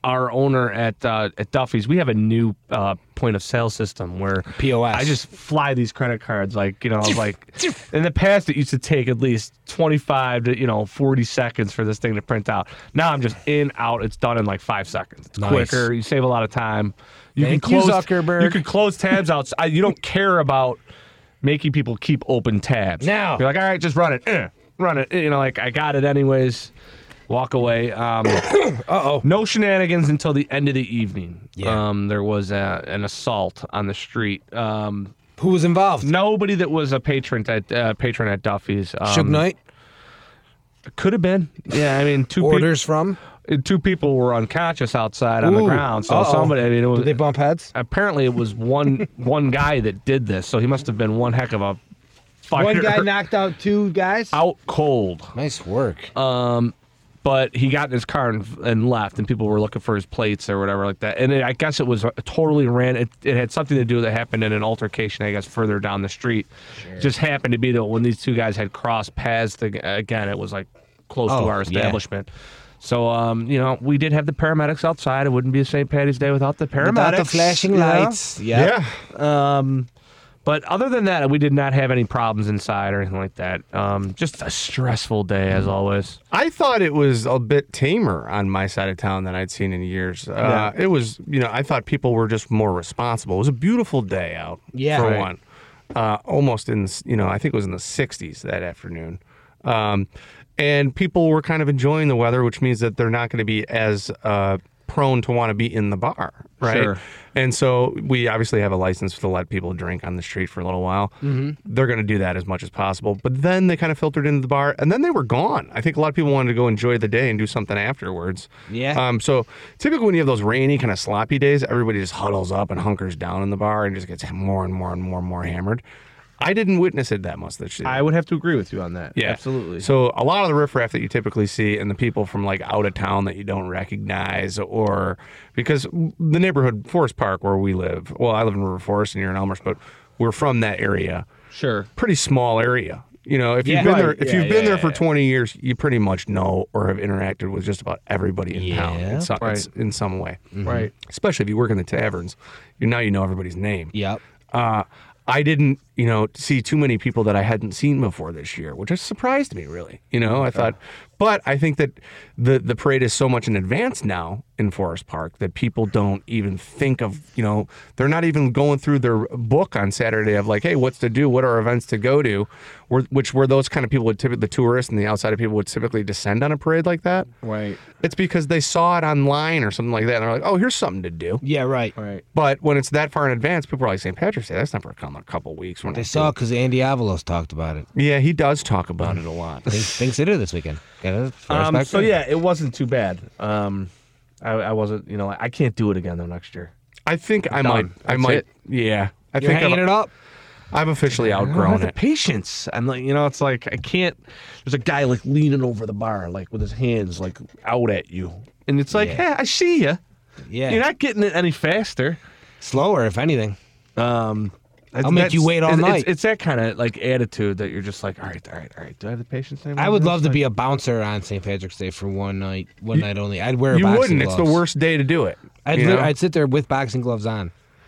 Speaker 3: our owner at uh, at Duffy's, we have a new uh, point of sale system where
Speaker 2: P O S.
Speaker 3: I just fly these credit cards, like you know, like in the past it used to take at least twenty-five to you know forty seconds for this thing to print out. Now I'm just in, out. It's done in like five seconds. It's
Speaker 2: Nice.
Speaker 3: quicker. You save a lot of time. You
Speaker 2: Thank
Speaker 3: can
Speaker 2: you,
Speaker 3: close.
Speaker 2: Zuckerberg.
Speaker 3: You can close tabs out. I, you don't care about making people keep open tabs.
Speaker 2: Now.
Speaker 3: You're like, all right, just run it, eh, run it. You know, like I got it anyways. Walk away. Um,
Speaker 2: Uh-oh.
Speaker 3: no shenanigans until the end of the evening.
Speaker 2: Yeah.
Speaker 3: Um, there was a, an assault on the street. Um,
Speaker 2: Who was involved?
Speaker 3: nobody that was a patron at uh, patron at Duffy's. Um,
Speaker 2: Suge Knight?
Speaker 3: Could have been. Yeah, I mean, two peop-
Speaker 2: Orders from?
Speaker 3: two people were unconscious outside on the
Speaker 2: Ooh.
Speaker 3: ground. So
Speaker 2: Uh-oh.
Speaker 3: somebody. I mean, it was,
Speaker 2: Did they bump heads?
Speaker 3: apparently it was one one guy that did this. So he must have been one heck of a fighter.
Speaker 2: One guy knocked out two guys?
Speaker 3: out cold.
Speaker 2: Nice work.
Speaker 3: Um, but he got in his car and, and left, and people were looking for his plates or whatever like that. And it, I guess it was a, totally ran. It, it had something to do that happened in an altercation, I guess, further down the street. Just happened to be that when these two guys had crossed paths ag- again, it was like close
Speaker 2: Oh,
Speaker 3: to our
Speaker 2: yeah.
Speaker 3: establishment. So, um, you know, we did have the paramedics outside. It wouldn't be a Saint Patty's Day without the paramedics.
Speaker 2: Without the flashing
Speaker 3: you know?
Speaker 2: lights. Yeah.
Speaker 3: Um, but other than that, we did not have any problems inside or anything like that. Um, just a stressful day as always.
Speaker 1: I thought it was a bit tamer on my side of town than I'd seen in years. Uh, It was, you know, I thought people were just more responsible. It was a beautiful day out,
Speaker 2: Yeah.
Speaker 1: for
Speaker 2: Right.
Speaker 1: one. Uh, almost in, you know, I think it was in the sixties that afternoon. Um, and people were kind of enjoying the weather, which means that they're not going to be as uh, prone to want to be in the bar, right?
Speaker 3: Sure.
Speaker 1: And so we obviously have a license to let people drink on the street for a little while. Mm-hmm. They're going to do that as much as possible. But then they kind of filtered into the bar, and then they were gone. I think a lot of people wanted to go enjoy the day and do something afterwards.
Speaker 2: Yeah.
Speaker 1: Um. So typically when you have those rainy, kind of sloppy days, everybody just huddles up and hunkers down in the bar and just gets more and more and more and more hammered. I didn't witness it that much this year.
Speaker 3: I would have to agree with you on that.
Speaker 1: Yeah,
Speaker 3: Absolutely.
Speaker 1: So a lot of the riffraff that you typically see, and the people from like out of town that you don't recognize, or because the neighborhood Forest Park where we live. Well, I live in River Forest, and you're in Elmhurst, but we're from that area.
Speaker 3: Sure.
Speaker 1: Pretty small area. You know, if you've
Speaker 2: Yeah.
Speaker 1: been
Speaker 2: Right.
Speaker 1: there, if
Speaker 3: Yeah,
Speaker 1: you've been
Speaker 3: yeah,
Speaker 1: there for
Speaker 3: yeah.
Speaker 1: twenty years, you pretty much know or have interacted with just about everybody in town
Speaker 2: Yeah.
Speaker 1: in some,
Speaker 3: Right.
Speaker 1: in some way.
Speaker 3: Right.
Speaker 1: Especially if you work in the taverns, you now you know everybody's name.
Speaker 2: Yep.
Speaker 1: Uh, I didn't, you know, see too many people that I hadn't seen before this year, which has surprised me, really. You know, I thought, but I think that the the parade is so much in advance now in Forest Park that people don't even think of, you know, they're not even going through their book on Saturday of like, hey, what's to do? What are events to go to? Where, which where those kind of people would typically, the tourists and the outside of people would typically descend on a parade like that.
Speaker 3: Right.
Speaker 1: It's because they saw it online or something like that, and they're like, oh, here's something to do.
Speaker 2: Yeah, right.
Speaker 3: Right.
Speaker 1: But when it's that far in advance, people are like Saint Patrick's Day. That's not for come a couple weeks. We're not
Speaker 2: They saw it because Andy Avalos talked about it.
Speaker 1: Yeah, he does talk about it a lot.
Speaker 2: Things, things to do this weekend. Yeah,
Speaker 3: Um, so yeah, it wasn't too bad. Um, I, I wasn't, you know, I can't do it again though next year.
Speaker 1: I think I
Speaker 3: Done.
Speaker 1: might. I
Speaker 3: That's
Speaker 1: might.
Speaker 3: it.
Speaker 1: Yeah, I
Speaker 2: You're
Speaker 1: think
Speaker 2: hanging
Speaker 1: I've,
Speaker 2: it up?
Speaker 1: I've officially
Speaker 3: I don't have
Speaker 1: outgrown
Speaker 3: the
Speaker 1: it.
Speaker 3: patience. I'm like, you know, it's like I can't. There's a guy like leaning over the bar, like with his hands like out at you, and it's like,
Speaker 2: Yeah.
Speaker 3: hey, I see you.
Speaker 2: Yeah.
Speaker 3: You're not getting it any faster.
Speaker 2: Slower, if anything.
Speaker 3: Um,
Speaker 2: I'll make you wait all
Speaker 3: it's,
Speaker 2: night.
Speaker 3: It's, it's that kind of like attitude that you're just like, all right, all right, all right. Do I have the patience anymore?
Speaker 2: I would love to
Speaker 3: It's
Speaker 2: be a bouncer on Saint Patrick's Day for one night, one night only. I'd wear
Speaker 1: You
Speaker 2: boxing
Speaker 1: wouldn't.
Speaker 2: gloves.
Speaker 1: It's the worst day to do it.
Speaker 2: I'd,
Speaker 1: you
Speaker 2: li-
Speaker 1: know?
Speaker 2: I'd sit there with boxing gloves on.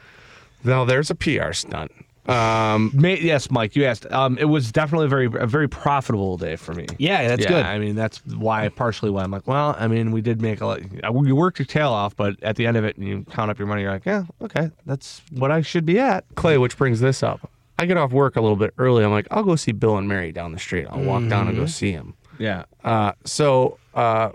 Speaker 1: Now there's a P R stunt. Um,
Speaker 3: Ma- yes, Mike, you asked. Um, it was definitely a very, a very profitable day for me.
Speaker 2: Yeah, that's
Speaker 3: yeah,
Speaker 2: good.
Speaker 3: I mean, that's why, partially why I'm like, well, I mean, we did make a lot. You worked your tail off, but at the end of it, and you count up your money, you're like, yeah, okay, that's what I should be at.
Speaker 1: Clay, which brings this up. I get off work a little bit early. I'm like, I'll go see Bill and Mary down the street. I'll walk down and go see him.
Speaker 3: Yeah.
Speaker 1: Uh, so uh,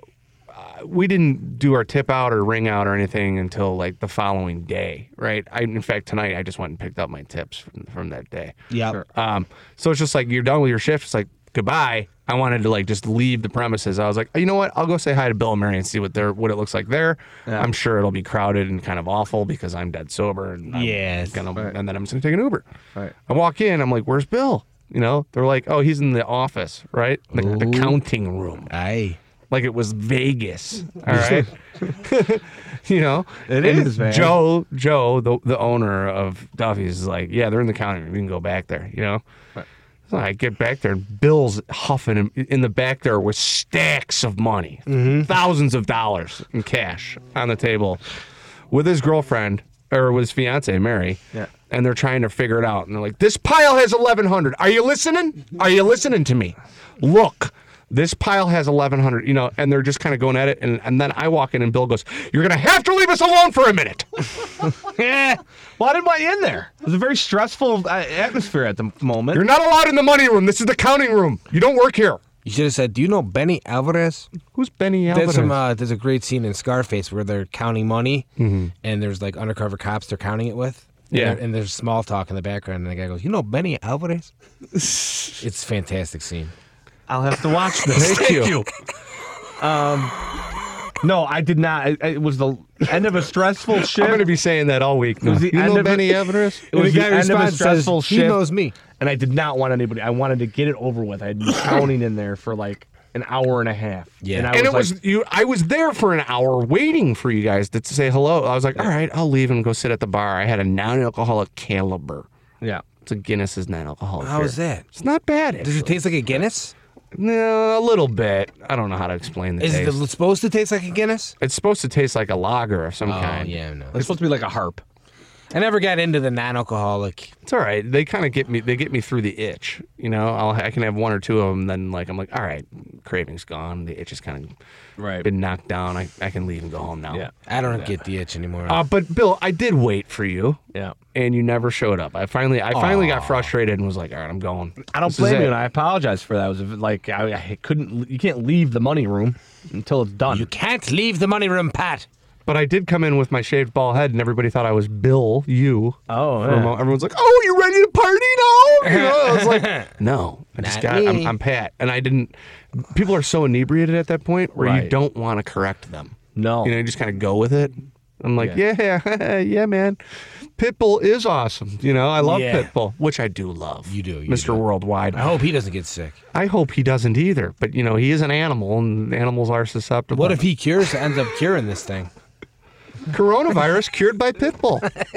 Speaker 1: we didn't do our tip out or ring out or anything until like the following day, right? I, in fact, tonight I just went and picked up my tips from, from that day.
Speaker 2: Yeah.
Speaker 1: Um, so it's just like you're done with your shift. It's like goodbye. I wanted to like just leave the premises. I was like, oh, you know what? I'll go say hi to Bill and Mary and see what they're what it looks like there.
Speaker 3: Yeah.
Speaker 1: I'm sure it'll be crowded and kind of awful because I'm dead sober and I'm
Speaker 2: Yes.
Speaker 1: gonna,
Speaker 3: Right.
Speaker 1: and then I'm just gonna take an Uber.
Speaker 3: Right.
Speaker 1: I walk in. I'm like, where's Bill? You know, they're like, oh, he's in the office, right? The, the
Speaker 2: Ooh.
Speaker 1: counting room.
Speaker 2: Aye.
Speaker 1: Like it was Vegas. All right. You know,
Speaker 3: It
Speaker 1: and
Speaker 3: is, man.
Speaker 1: Joe, Joe, the the owner of Duffy's is like, yeah, they're in the counting room. You can go back there. You know. So I get back there, and Bill's huffing in, in the back there with stacks of money, thousands of dollars in cash on the table, with his girlfriend or with his fiance Mary.
Speaker 3: Yeah.
Speaker 1: And they're trying to figure it out, and they're like, "This pile has eleven hundred. Are you listening? Are you listening to me? Look." This pile has eleven hundred, you know, and they're just kind of going at it. And, and then I walk in and Bill goes, "You're going to have to leave us alone for a minute."
Speaker 3: Yeah. Well, I didn't want you in there. It was a very stressful uh, atmosphere at the moment.
Speaker 1: You're not allowed in the money room. This is the counting room. You don't work here.
Speaker 2: You should have said, "Do you know Benny Alvarez?"
Speaker 1: Who's Benny Alvarez?
Speaker 2: There's some. Uh, there's a great scene in Scarface where they're counting money,
Speaker 1: Mm-hmm.
Speaker 2: and there's like undercover cops they're counting it with. And
Speaker 1: Yeah.
Speaker 2: there- and there's small talk in the background, and the guy goes, "You know Benny Alvarez?" It's a fantastic scene.
Speaker 3: I'll have to watch this.
Speaker 1: Thank you.
Speaker 3: Um, no, I did not. It, it was the end of a stressful shift.
Speaker 1: I'm going to be saying that all week. Now.
Speaker 3: was the
Speaker 1: You
Speaker 3: end
Speaker 1: know
Speaker 3: of
Speaker 1: Benny
Speaker 3: it.
Speaker 1: Alvarez?
Speaker 3: It was
Speaker 2: And
Speaker 3: the
Speaker 2: the guy
Speaker 3: end of a
Speaker 2: responds,
Speaker 3: stressful
Speaker 2: says, "He
Speaker 3: shift.
Speaker 2: knows me."
Speaker 3: And I did not want anybody. I wanted to get it over with. I had been counting in there for like an hour and a half.
Speaker 2: Yeah.
Speaker 3: And, I
Speaker 1: And it
Speaker 3: was,
Speaker 1: was
Speaker 3: like,
Speaker 1: you. I was there for an hour waiting for you guys to say hello. I was like, all right, I'll leave and go sit at the bar. I had a non-alcoholic Caliber.
Speaker 3: yeah.
Speaker 1: It's a Guinness's non-alcoholic.
Speaker 2: How
Speaker 1: beer.
Speaker 2: is that?
Speaker 1: It's not bad.
Speaker 2: Does
Speaker 1: actually.
Speaker 2: it taste like a Guinness?
Speaker 1: No, a little bit. I don't know how to explain the
Speaker 2: Is
Speaker 1: taste.
Speaker 2: it supposed to taste like a Guinness?
Speaker 1: It's supposed to taste like a lager of some
Speaker 2: Oh
Speaker 1: kind.
Speaker 2: yeah, no.
Speaker 3: It's supposed to be like a harp.
Speaker 2: I never got into the non-alcoholic.
Speaker 1: It's all right. They kind of get me. They get me through the itch. You know, I'll, I can have one or two of them. Then, like, I'm like, all right, craving's gone. The itch has kind of
Speaker 3: Right.
Speaker 1: been knocked down. I, I can leave and go home now.
Speaker 3: Yeah.
Speaker 2: I don't get the itch anymore.
Speaker 1: Uh, but Bill, I did wait for you,
Speaker 3: Yeah.
Speaker 1: and you never showed up. I finally, I finally got frustrated and was like, all right, I'm going.
Speaker 3: I don't
Speaker 1: This is
Speaker 3: blame you,
Speaker 1: it.
Speaker 3: and I apologize for that. It was like I, I couldn't. You can't leave the money room until it's done.
Speaker 2: you can't leave the money room, Pat.
Speaker 1: But I did come in with my shaved bald head, and everybody thought I was Bill. You.
Speaker 3: Oh,
Speaker 1: For a
Speaker 3: yeah.
Speaker 1: moment. Everyone's like, "Oh, you ready to party now?" You know, I was like, "No, I just
Speaker 2: Not
Speaker 1: got. I'm,
Speaker 2: me.
Speaker 1: I'm Pat," and I didn't. People are so inebriated at that point where you
Speaker 3: Right.
Speaker 1: don't want to correct them.
Speaker 3: No.
Speaker 1: You know, you just kind of go with it. I'm like, yeah, yeah, man. Pitbull is awesome. You know, I love
Speaker 2: Yeah.
Speaker 1: Pitbull, which I do love.
Speaker 2: You do, you
Speaker 1: Mister
Speaker 2: do.
Speaker 1: Worldwide.
Speaker 2: I hope he doesn't get sick.
Speaker 1: I hope he doesn't either. But you know, he is an animal, and animals are susceptible.
Speaker 2: What if he cures ends up curing this thing?
Speaker 1: Coronavirus cured by Pitbull?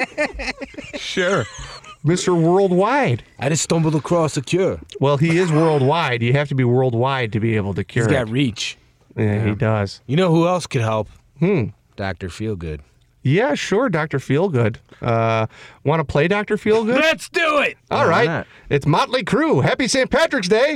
Speaker 3: Sure.
Speaker 1: Mister Worldwide.
Speaker 2: I just stumbled across a cure.
Speaker 1: Well, he is worldwide. You have to be worldwide to be able to cure
Speaker 2: He's got
Speaker 1: it.
Speaker 2: reach.
Speaker 1: Yeah, he does.
Speaker 2: You know who else could help?
Speaker 1: Hmm.
Speaker 2: Doctor Feelgood.
Speaker 1: Yeah, sure, Doctor Feelgood. Uh, want to play Doctor Feelgood?
Speaker 2: Let's do it.
Speaker 1: All right.
Speaker 3: not?
Speaker 1: It's Motley Crue. Happy Saint Patrick's Day.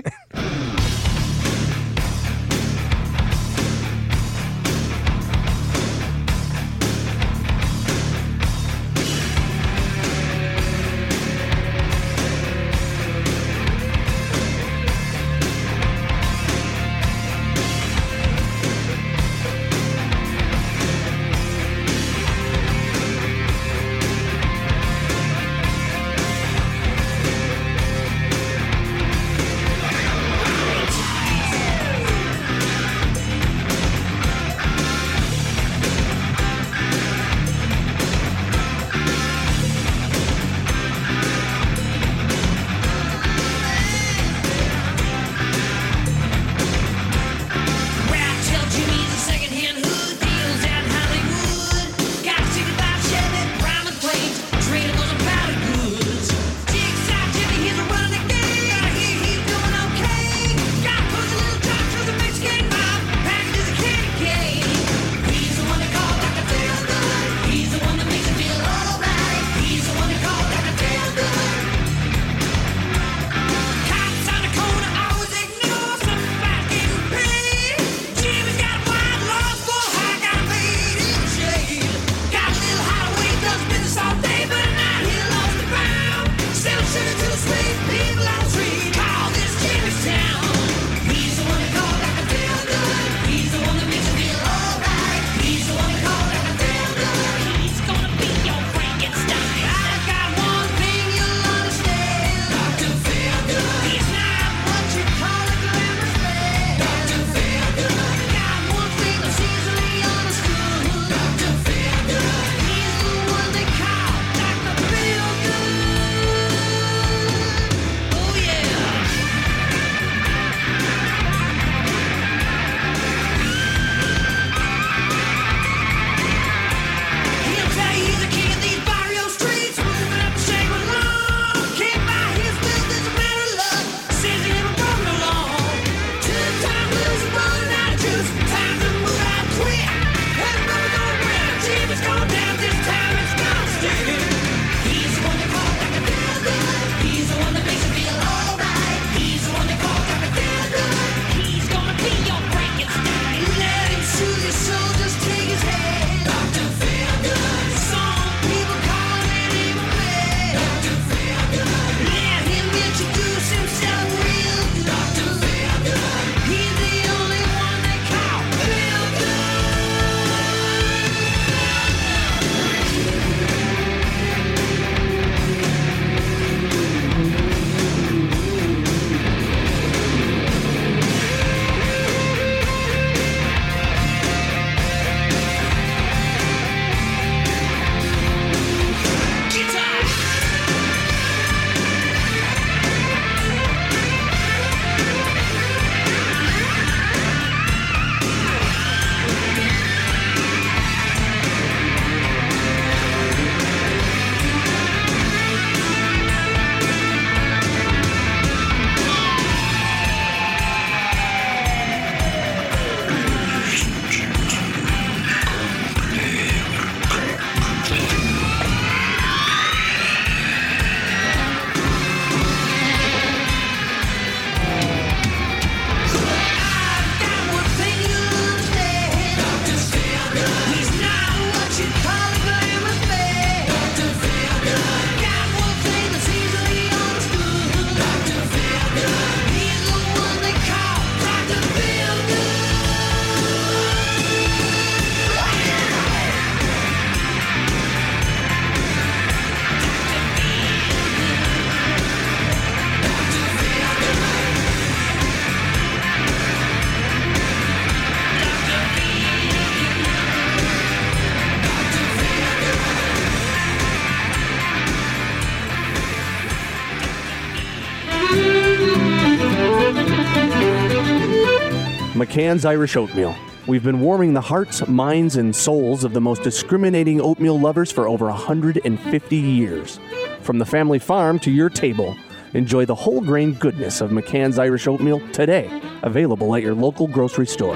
Speaker 4: McCann's Irish Oatmeal. We've been warming the hearts, minds, and souls of the most discriminating oatmeal lovers for over one hundred fifty years. From the family farm to your table, enjoy the whole grain goodness of McCann's Irish Oatmeal today, available at your local grocery store.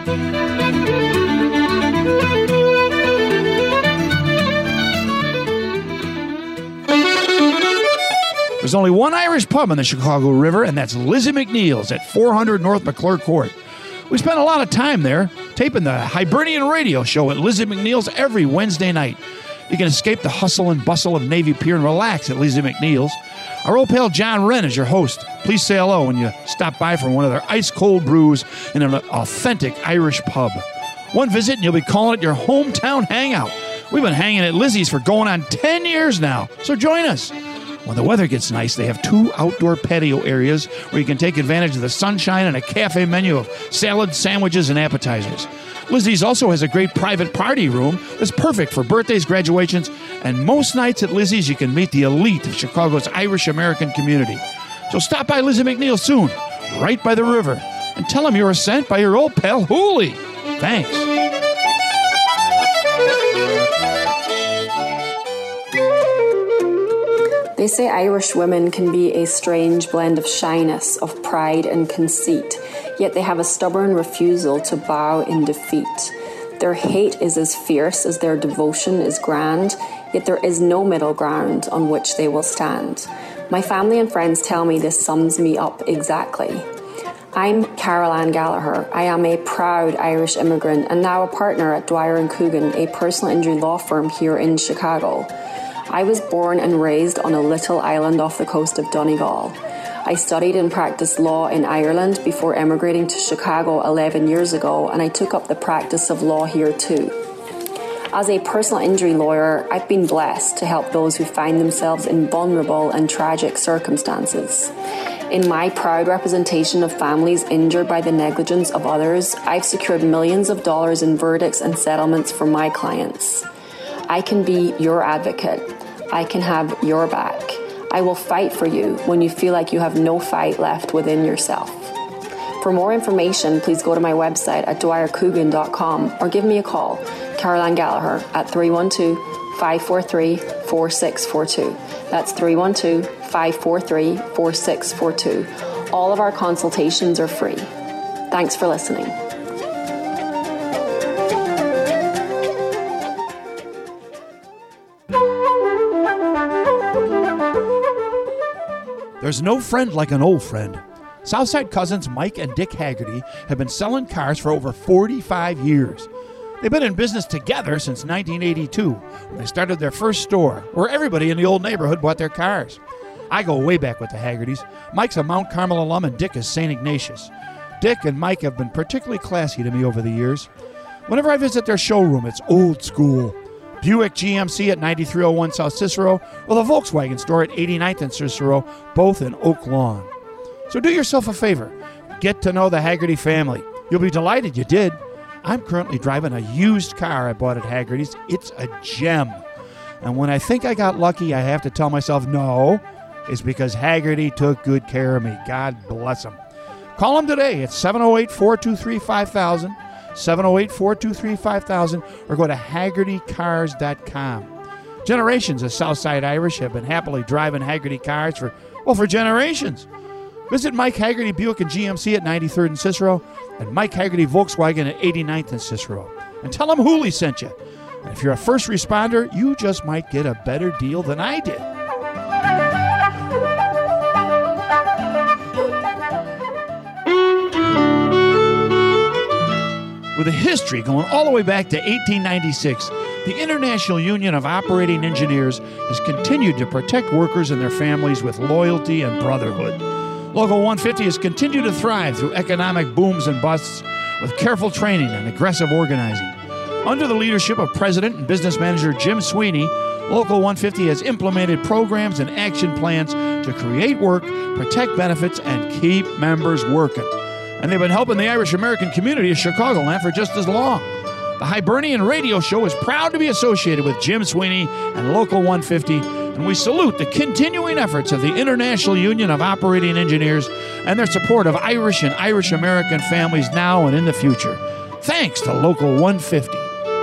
Speaker 5: There's only one Irish pub on the Chicago River, and that's Lizzie McNeil's at four hundred North McClure Court. We spent a lot of time there taping the Hibernian radio show at Lizzie McNeil's every Wednesday night. You can escape the hustle and bustle of Navy Pier and relax at Lizzie McNeil's. Our old pal John Wren is your host. Please say hello when you stop by for one of their ice-cold brews in an authentic Irish pub. One visit and you'll be calling it your hometown hangout. We've been hanging at Lizzie's for going on ten years now, so join us. When the weather gets nice, they have two outdoor patio areas where you can take advantage of the sunshine and a cafe menu of salads, sandwiches, and appetizers. Lizzie's also has a great private party room that's perfect for birthdays, graduations, and most nights at Lizzie's you can meet the elite of Chicago's Irish-American community. So stop by Lizzie McNeil soon, right by the river, and tell them you were sent by your old pal Hooley. Thanks.
Speaker 6: They say Irish women can be a strange blend of shyness, of pride and conceit, yet they have a stubborn refusal to bow in defeat. Their hate is as fierce as their devotion is grand, yet there is no middle ground on which they will stand. My family and friends tell me this sums me up exactly. I'm Carol Ann Gallagher. I am a proud Irish immigrant and now a partner at Dwyer and Coogan, a personal injury law firm here in Chicago. I was born and raised on a little island off the coast of Donegal. I studied and practiced law in Ireland before emigrating to Chicago eleven years ago, and I took up the practice of law here too. As a personal injury lawyer, I've been blessed to help those who find themselves in vulnerable and tragic circumstances. In my proud representation of families injured by the negligence of others, I've secured millions of dollars in verdicts and settlements for my clients. I can be your advocate. I can have your back. I will fight for you when you feel like you have no fight left within yourself. For more information, please go to my website at dwyer coogan dot com or give me a call, Carol Ann Gallagher, at three one two, five four three, four six four two. That's three one two, five four three, four six four two. All of our consultations are free. Thanks for listening.
Speaker 5: There's no friend like an old friend. Southside cousins Mike and Dick Haggerty have been selling cars for over forty-five years. They've been in business together since nineteen eighty-two, when they started their first store, where everybody in the old neighborhood bought their cars. I go way back with the Haggertys. Mike's a Mount Carmel alum and Dick is Saint Ignatius. Dick and Mike have been particularly classy to me over the years. Whenever I visit their showroom, it's old school. Buick G M C at ninety-three oh one South Cicero, or the Volkswagen store at eighty-ninth and Cicero, both in Oak Lawn. So do yourself a favor. Get to know the Haggerty family. You'll be delighted you did. I'm currently driving a used car I bought at Haggerty's. It's a gem. And when I think I got lucky, I have to tell myself no. It's because Haggerty took good care of me. God bless him. Call him today at seven oh eight, four two three, five thousand. seven oh eight, four two three, five thousand, or go to haggerty cars dot com. Generations of Southside Irish have been happily driving Haggerty cars for, well, for generations. Visit Mike Haggerty Buick and G M C at ninety-third and Cicero, and Mike Haggerty Volkswagen at eighty-ninth and Cicero. And tell them Hooley sent you. And if you're a first responder, you just might get a better deal than I did. With a history going all the way back to eighteen ninety-six, the International Union of Operating Engineers has continued to protect workers and their families with loyalty and brotherhood. Local one fifty has continued to thrive through economic booms and busts with careful training and aggressive organizing. Under the leadership of President and Business Manager Jim Sweeney, Local one fifty has implemented programs and action plans to create work, protect benefits, and keep members working. And they've been helping the Irish American community of Chicagoland for just as long. The Hibernian Radio Show is proud to be associated with Jim Sweeney and Local one fifty, and we salute the continuing efforts of the International Union of Operating Engineers and their support of Irish and Irish American families now and in the future. Thanks to Local one fifty.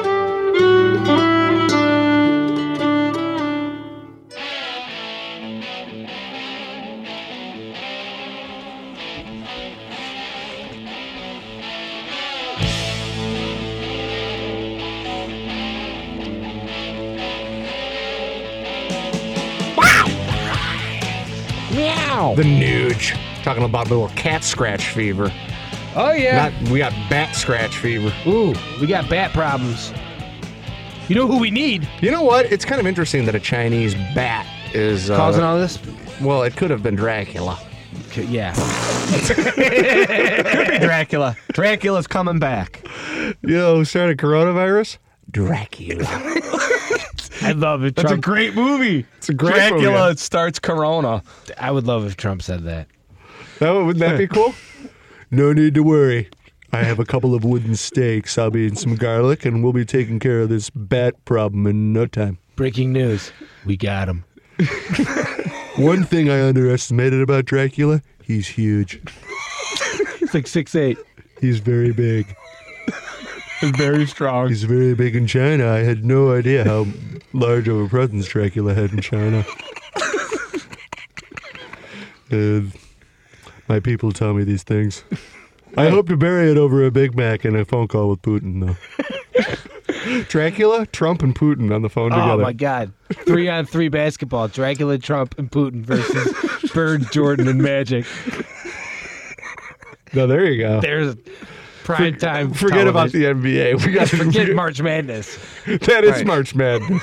Speaker 2: Meow.
Speaker 1: The Nuge. Talking about the little cat scratch fever.
Speaker 2: Oh, yeah.
Speaker 1: Not, we got bat scratch fever.
Speaker 2: Ooh, we got bat problems. You know who we need?
Speaker 1: You know what? It's kind of interesting that a Chinese bat is uh,
Speaker 2: Causing all this?
Speaker 1: Well, it could have been Dracula.
Speaker 2: Okay, yeah.
Speaker 3: Could be Dracula. Dracula's coming back.
Speaker 1: You know who started coronavirus? Dracula.
Speaker 2: I love it.
Speaker 3: That's
Speaker 2: Trump.
Speaker 3: a great movie.
Speaker 1: It's a great
Speaker 3: Dracula
Speaker 1: movie.
Speaker 3: starts Corona.
Speaker 2: I would love if Trump said that.
Speaker 1: Oh, wouldn't that be cool? No need to worry. I have a couple of wooden stakes. I'll be in some garlic, and we'll be taking care of this bat problem in no time.
Speaker 2: Breaking news. We got him.
Speaker 1: One thing I underestimated about Dracula, he's huge.
Speaker 3: He's like six eight.
Speaker 1: He's very big.
Speaker 3: He's very strong.
Speaker 1: He's very big in China. I had no idea how large of a presence Dracula had in China. And my people tell me these things. I hope to bury it over a Big Mac and a phone call with Putin, though. Dracula, Trump, and Putin on the phone
Speaker 2: Oh,
Speaker 1: together.
Speaker 2: my God. Three on three basketball. Dracula, Trump, and Putin versus Bird, Jordan, and Magic.
Speaker 1: No, there you go.
Speaker 2: There's prime time.
Speaker 1: Forget about
Speaker 2: television.
Speaker 1: the N B A. We got to
Speaker 2: Forget March Madness.
Speaker 1: That is
Speaker 2: Right.
Speaker 1: March Madness.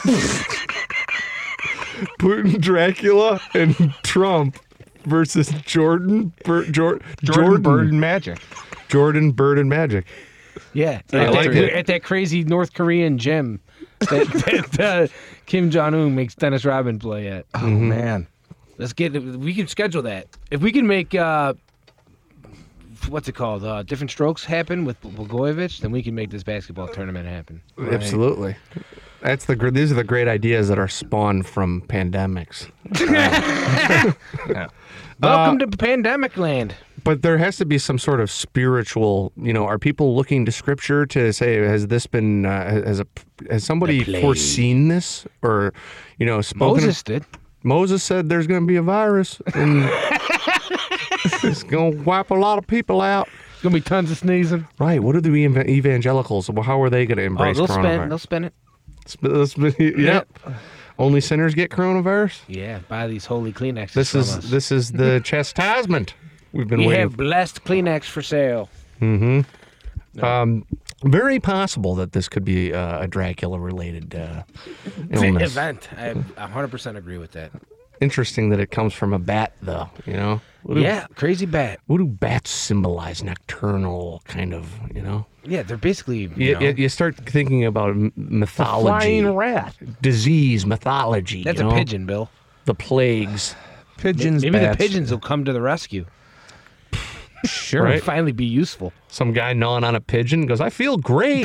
Speaker 1: Putin, Dracula, and Trump versus Jordan, Bur- Jor-
Speaker 3: Jordan,
Speaker 1: Jordan,
Speaker 3: Bird, and Magic.
Speaker 1: Jordan, Bird, and Magic.
Speaker 2: Yeah.
Speaker 1: I
Speaker 2: at,
Speaker 1: like
Speaker 2: that,
Speaker 1: it.
Speaker 2: at that crazy North Korean gym that, that uh, Kim Jong-un makes Dennis Rodman play at.
Speaker 3: Oh, man.
Speaker 2: Let's get. We can schedule that. If we can make uh, what's it called? Uh, different strokes happen with Blagojevich, then we can make this basketball tournament happen.
Speaker 1: Absolutely. That's the gr- these are the great ideas that are spawned from pandemics.
Speaker 3: Yeah.
Speaker 2: Welcome to pandemic land.
Speaker 1: But there has to be some sort of spiritual, you know, are people looking to scripture to say, has this been, uh, has a, has somebody
Speaker 2: plague.
Speaker 1: foreseen this, or, you know, spoken?
Speaker 2: Moses did.
Speaker 1: Moses said there's going to be a virus and it's going to wipe a lot of people out.
Speaker 2: It's gonna be tons of sneezing.
Speaker 1: Right. What are the ev- evangelicals? Well, how are they going to
Speaker 2: Oh,
Speaker 1: embrace
Speaker 2: they'll
Speaker 1: coronavirus?
Speaker 2: spin. They'll spin it.
Speaker 1: Sp- let's be- yep. Only sinners get coronavirus.
Speaker 2: Yeah, buy these holy Kleenexes.
Speaker 1: This
Speaker 2: from
Speaker 1: is
Speaker 2: us.
Speaker 1: this is the chastisement we've been
Speaker 2: We
Speaker 1: waiting.
Speaker 2: have blessed Kleenex for sale.
Speaker 1: Um, very possible that this could be uh, a Dracula-related uh, illness.
Speaker 2: Event. I one hundred percent agree with that.
Speaker 1: Interesting that it comes from a bat, though. You know. What do,
Speaker 2: Yeah, crazy bat.
Speaker 1: What do bats symbolize? Nocturnal kind of. You know.
Speaker 2: Yeah, they're basically. You
Speaker 1: You,
Speaker 2: know,
Speaker 1: you, you start thinking about m- mythology,
Speaker 3: Flying rat.
Speaker 1: disease, mythology.
Speaker 2: that's
Speaker 1: you
Speaker 2: a
Speaker 1: know?
Speaker 2: pigeon, Bill.
Speaker 1: The plagues.
Speaker 3: Pigeons,
Speaker 2: Maybe
Speaker 3: bats.
Speaker 2: the pigeons will come to the rescue.
Speaker 3: Sure.
Speaker 1: Right.
Speaker 2: Finally be useful.
Speaker 1: Some guy gnawing on a pigeon goes, "I feel great."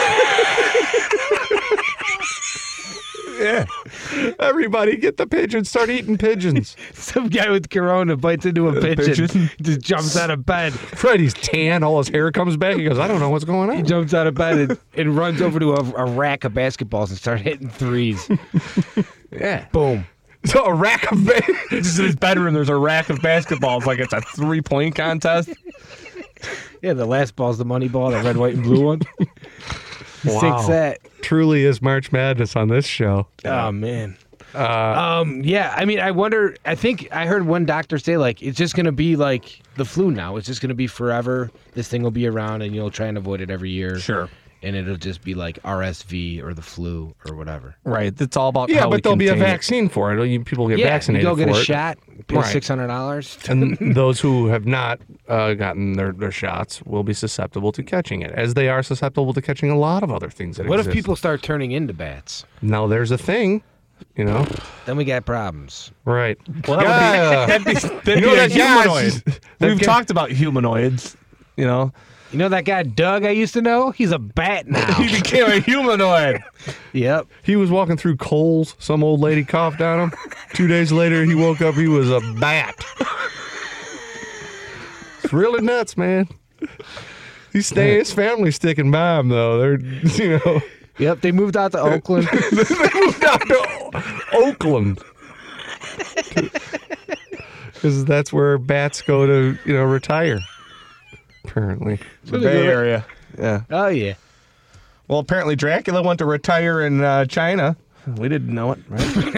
Speaker 1: Yeah. Everybody get the pigeons. Start eating pigeons.
Speaker 2: Some guy with corona bites into a pigeon,
Speaker 3: pigeon.
Speaker 2: just jumps out of bed.
Speaker 1: Right, he's tan. All his hair comes back. He goes, "I don't know what's going
Speaker 2: He
Speaker 1: on."
Speaker 2: jumps out of bed and, and runs over to a, a rack of basketballs and starts hitting threes.
Speaker 1: Yeah.
Speaker 2: Boom.
Speaker 1: So a rack of ba-
Speaker 3: Just in his bedroom, there's a rack of basketballs like it's a three-point contest.
Speaker 2: Yeah, the last ball's the money ball, the red, white, and blue one. He
Speaker 1: Wow.
Speaker 2: sinks that.
Speaker 1: Truly is March Madness on this show.
Speaker 2: Oh man. um. Yeah. I mean, I wonder. I think I heard one doctor say like it's just gonna be like the flu now. It's just gonna be forever. This thing will be around, and you'll try and avoid it every year.
Speaker 3: Sure.
Speaker 2: And it'll just be like R S V or the flu or whatever.
Speaker 3: Right. It's all about
Speaker 1: Yeah,
Speaker 3: how we
Speaker 1: but there'll be a
Speaker 3: contain it.
Speaker 1: vaccine for it. You- People get
Speaker 2: Yeah.
Speaker 1: vaccinated
Speaker 2: You go get
Speaker 1: for
Speaker 2: a
Speaker 1: it.
Speaker 2: shot. Pay
Speaker 1: Right.
Speaker 2: six hundred dollars.
Speaker 1: And those who have not uh, gotten their, their shots will be susceptible to catching it, as they are susceptible to catching a lot of other things that
Speaker 2: What if
Speaker 1: exist.
Speaker 2: people start turning into bats?
Speaker 1: Now there's a thing, you know.
Speaker 2: Then we got problems.
Speaker 1: Right.
Speaker 3: Well, that
Speaker 1: Yeah.
Speaker 3: would be, that'd be, that'd
Speaker 1: You know
Speaker 3: be a
Speaker 1: that guy-
Speaker 3: humanoid.
Speaker 1: that
Speaker 3: We've
Speaker 1: guy-
Speaker 3: talked about humanoids, you know.
Speaker 2: You know that guy Doug I used to know? He's a bat now.
Speaker 3: He became a humanoid.
Speaker 2: Yep.
Speaker 1: He was walking through Kohl's. Some old lady coughed on him. Two days later, he woke up. He was a bat. It's really nuts, man. He's staying. His family's sticking by him, though. They're, you know,
Speaker 2: Yep, they moved out to Oakland.
Speaker 1: they moved out to Oakland because that's where bats go to, you know, retire. Apparently,
Speaker 3: The Bay Area. Yeah.
Speaker 2: Oh yeah.
Speaker 3: Well, apparently Dracula went to retire in uh, China. We didn't know it,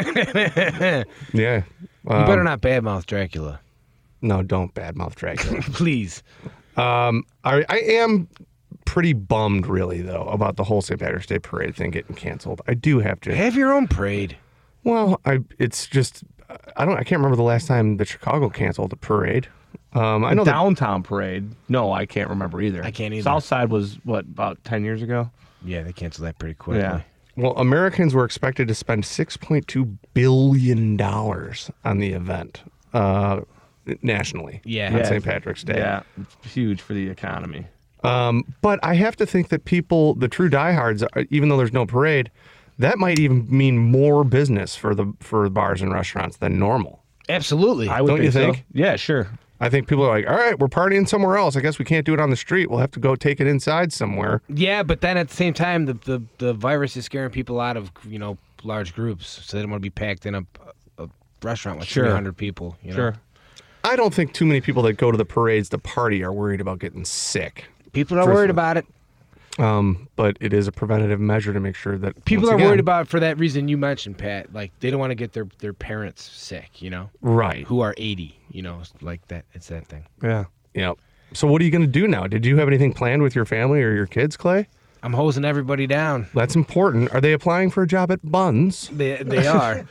Speaker 3: right?
Speaker 1: yeah.
Speaker 2: You
Speaker 1: Um,
Speaker 2: better not badmouth Dracula,
Speaker 1: No, don't badmouth Dracula.
Speaker 2: please.
Speaker 1: Um, I, I am pretty bummed, really, though, about the whole Saint Patrick's Day parade thing getting canceled. I do have to.
Speaker 2: Have your own parade.
Speaker 1: Well, I it's just I don't I can't remember the last time that Chicago canceled a parade. Um, I know that,
Speaker 3: Downtown parade. No, I can't remember either.
Speaker 2: I can't either.
Speaker 3: South Side was, what, about ten years ago?
Speaker 2: Yeah, they canceled that pretty quickly.
Speaker 3: Yeah.
Speaker 1: well, Americans were expected to spend six point two billion dollars on the event uh, nationally.
Speaker 2: Yeah.
Speaker 1: on
Speaker 2: Yeah.
Speaker 1: Saint Patrick's Day.
Speaker 3: Yeah, it's huge for the economy.
Speaker 1: Um, but I have to think that people, the true diehards, uh, even though there's no parade, that might even mean more business for the for bars and restaurants than normal.
Speaker 2: Absolutely.
Speaker 3: I would
Speaker 1: Don't you
Speaker 3: think,
Speaker 1: think?
Speaker 3: so. Yeah, sure.
Speaker 1: I think people are like, all right, we're partying somewhere else. I guess we can't do it on the street. We'll have to go take it inside somewhere.
Speaker 2: Yeah, but then at the same time, the, the, the virus is scaring people out of, you know, large groups. So they don't want to be packed in a, a restaurant with
Speaker 3: Sure.
Speaker 2: three hundred people. You know?
Speaker 3: Sure.
Speaker 1: I don't think too many people that go to the parades to party are worried about getting sick.
Speaker 2: People are
Speaker 1: Truthfully.
Speaker 2: worried about it.
Speaker 1: Um, but it is a preventative measure to make sure that
Speaker 2: People
Speaker 1: once
Speaker 2: are
Speaker 1: again-
Speaker 2: worried about it for that reason you mentioned, Pat. Like, they don't want to get their, their parents sick, you know,
Speaker 1: right.
Speaker 2: who are eighty, you know, like that. It's that thing.
Speaker 3: Yeah.
Speaker 1: Yep. So what are you going to do now? Did you have anything planned with your family or your kids, Clay?
Speaker 2: I'm hosing everybody down.
Speaker 1: That's important. Are they applying for a job at Buns?
Speaker 2: They they are.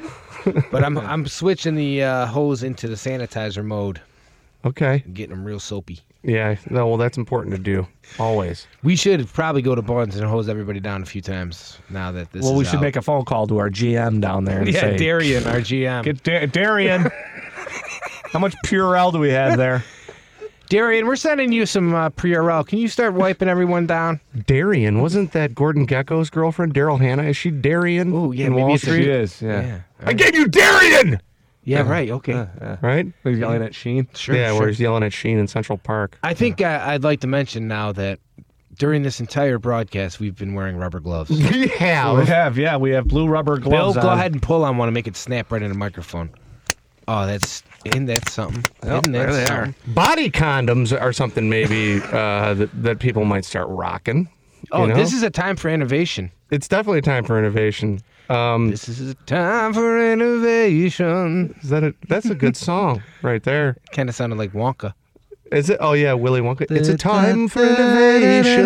Speaker 2: But I'm I'm switching the uh, hose into the sanitizer mode,
Speaker 1: Okay.
Speaker 2: getting them real soapy.
Speaker 1: Yeah. No. Well, that's important to do. Always.
Speaker 2: We should probably go to Buns and hose everybody down a few times now that this
Speaker 3: Well,
Speaker 2: is
Speaker 3: we should
Speaker 2: out.
Speaker 3: make a phone call to our G M down there and
Speaker 2: Yeah,
Speaker 3: say,
Speaker 2: Darian, our G M.
Speaker 3: Get da- Darian. How much Purell do we have there?
Speaker 2: Darian, we're sending you some uh, Purell. Can you start wiping everyone down?
Speaker 1: Darian, wasn't that Gordon Gecko's girlfriend, Daryl Hannah? Is she Darian?
Speaker 2: Ooh, yeah,
Speaker 1: in
Speaker 2: maybe
Speaker 1: Wall
Speaker 2: it's a-
Speaker 1: Street?
Speaker 3: She is, yeah.
Speaker 2: Yeah.
Speaker 1: I gave you Darian.
Speaker 2: Yeah, right. Okay.
Speaker 1: Right?
Speaker 3: He's yelling at Sheen.
Speaker 2: Sure.
Speaker 1: yeah,
Speaker 2: sure.
Speaker 1: where he's yelling at Sheen in Central Park.
Speaker 2: I think uh, I'd like to mention now that during this entire broadcast, we've been wearing rubber gloves.
Speaker 1: We
Speaker 3: We
Speaker 1: have.
Speaker 3: have, yeah, we have blue rubber
Speaker 2: Bill,
Speaker 3: gloves
Speaker 2: go
Speaker 3: on.
Speaker 2: ahead and pull on one and make it snap right in the microphone. Oh, that's isn't that something?
Speaker 3: Yep,
Speaker 2: isn't that
Speaker 3: there they
Speaker 2: something?
Speaker 1: Body condoms are something maybe uh, that, that people might start rocking.
Speaker 2: Oh,
Speaker 1: you know?
Speaker 2: this is a time for innovation.
Speaker 1: It's definitely a time for innovation. Um,
Speaker 2: This is a time for innovation.
Speaker 1: is that a, that's a good song right there.
Speaker 2: Kind of sounded like Wonka.
Speaker 1: Is it? Oh yeah, Willy Wonka. It's a time for innovation.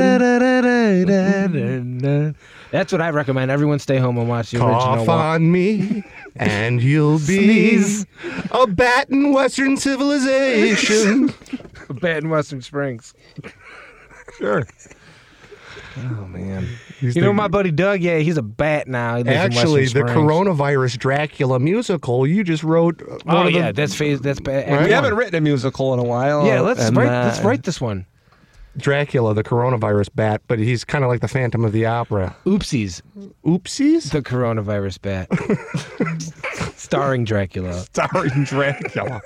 Speaker 2: That's what I recommend. Everyone stay home and watch the
Speaker 1: Cough
Speaker 2: original Wonka.
Speaker 1: on me, and you'll be
Speaker 2: Sneeze.
Speaker 1: a bat in Western civilization.
Speaker 2: Bad in Western Springs.
Speaker 1: Sure.
Speaker 3: Oh, man.
Speaker 2: You know my buddy Doug? Yeah, he's a bat now. He lives in
Speaker 1: Actually,
Speaker 2: Western
Speaker 1: the
Speaker 2: Springs.
Speaker 1: coronavirus Dracula musical you just wrote. uh, one
Speaker 2: Oh
Speaker 1: of the-
Speaker 2: yeah, that's phase. That's bad.
Speaker 1: Right?
Speaker 3: We haven't written a musical in a while.
Speaker 2: Yeah, let's
Speaker 3: and,
Speaker 2: write.
Speaker 3: uh,
Speaker 2: Let's write this one.
Speaker 1: Dracula, the coronavirus bat, but he's kind of like the Phantom of the Opera.
Speaker 2: Oopsies,
Speaker 1: Oopsies.
Speaker 2: the coronavirus bat, starring Dracula.
Speaker 3: Starring Dracula.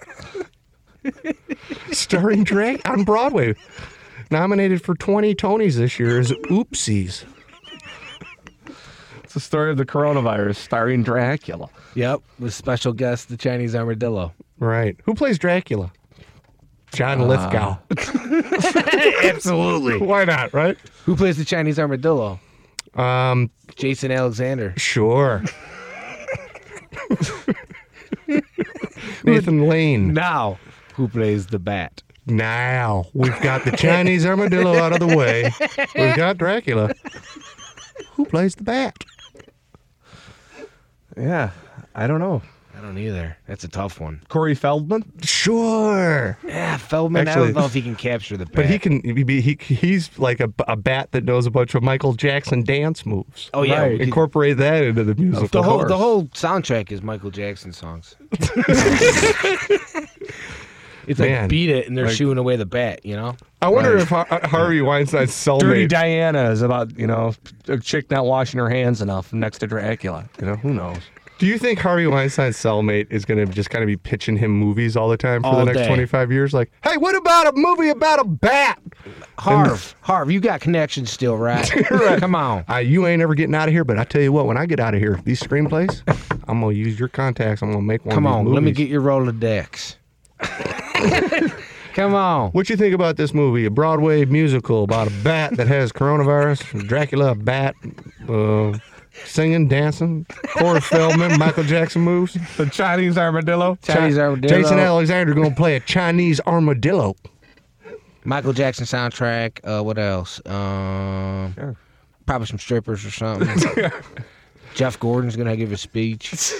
Speaker 1: Starring Drake on Broadway. Nominated for twenty Tonys this year is Oopsies.
Speaker 3: It's the story of the coronavirus starring Dracula.
Speaker 2: Yep, with special guest the Chinese armadillo.
Speaker 1: Right. Who plays Dracula? John Lithgow.
Speaker 2: Absolutely.
Speaker 1: Why not, right?
Speaker 2: Who plays the Chinese armadillo?
Speaker 1: Um,
Speaker 2: Jason Alexander.
Speaker 1: sure. Nathan Lane.
Speaker 2: Now, who plays the bat?
Speaker 1: Now we've got the Chinese armadillo out of the way. We've got Dracula. Who plays the bat?
Speaker 3: Yeah, I don't know.
Speaker 2: I don't either. That's a tough one.
Speaker 3: Corey Feldman?
Speaker 1: Sure.
Speaker 2: Yeah, Feldman. I
Speaker 1: Actually-
Speaker 2: don't know if he can capture the bat.
Speaker 1: But he can be he, he's like a, a bat that knows a bunch of Michael Jackson dance moves.
Speaker 2: Oh yeah,
Speaker 3: Right.
Speaker 2: we could-
Speaker 1: Incorporate that into the musical.
Speaker 2: the whole
Speaker 3: course.
Speaker 2: the whole soundtrack is Michael Jackson songs. It's like
Speaker 1: Man.
Speaker 2: beat it and they're
Speaker 1: Like-
Speaker 2: shooing away the bat. You know.
Speaker 1: I wonder if Har- Harvey Weinstein's
Speaker 3: Dirty
Speaker 1: soulmate.
Speaker 3: Diana is about, you know, a chick not washing her hands enough next to Dracula. You know, who knows?
Speaker 1: Do you think Harvey Weinstein's cellmate is going to just kind of be pitching him movies all the time for
Speaker 2: All
Speaker 1: the next
Speaker 2: day.
Speaker 1: twenty-five years? Like, hey, what about a movie about a bat?
Speaker 2: Harv, Harv, you got connections still, right? Come on.
Speaker 1: Uh, you ain't ever getting out of here, but I tell you what, when I get out of here, these screenplays, I'm going to use your contacts. I'm going to make one
Speaker 2: Come
Speaker 1: of these
Speaker 2: on,
Speaker 1: movies.
Speaker 2: let me get your Rolodex. Come on.
Speaker 1: What you think about this movie? A Broadway musical about a bat that has coronavirus, Dracula, a bat, uh, singing, dancing, Corey Feldman, Michael Jackson moves.
Speaker 3: The Chinese armadillo.
Speaker 2: Chinese
Speaker 1: Chi-
Speaker 2: armadillo.
Speaker 1: Jason Alexander going to play a Chinese armadillo.
Speaker 2: Michael Jackson soundtrack. Uh, what else? Um,
Speaker 3: Sure.
Speaker 2: Probably some strippers or something. Jeff Gordon's gonna give a speech.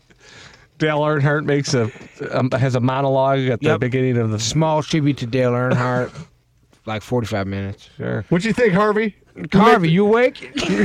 Speaker 3: Dale Earnhardt makes a um, has a monologue at the
Speaker 2: Yep.
Speaker 3: beginning of the.
Speaker 2: Small tribute to Dale Earnhardt. Like forty-five minutes.
Speaker 3: Sure.
Speaker 1: What you think, Harvey?
Speaker 2: Harvey, you awake?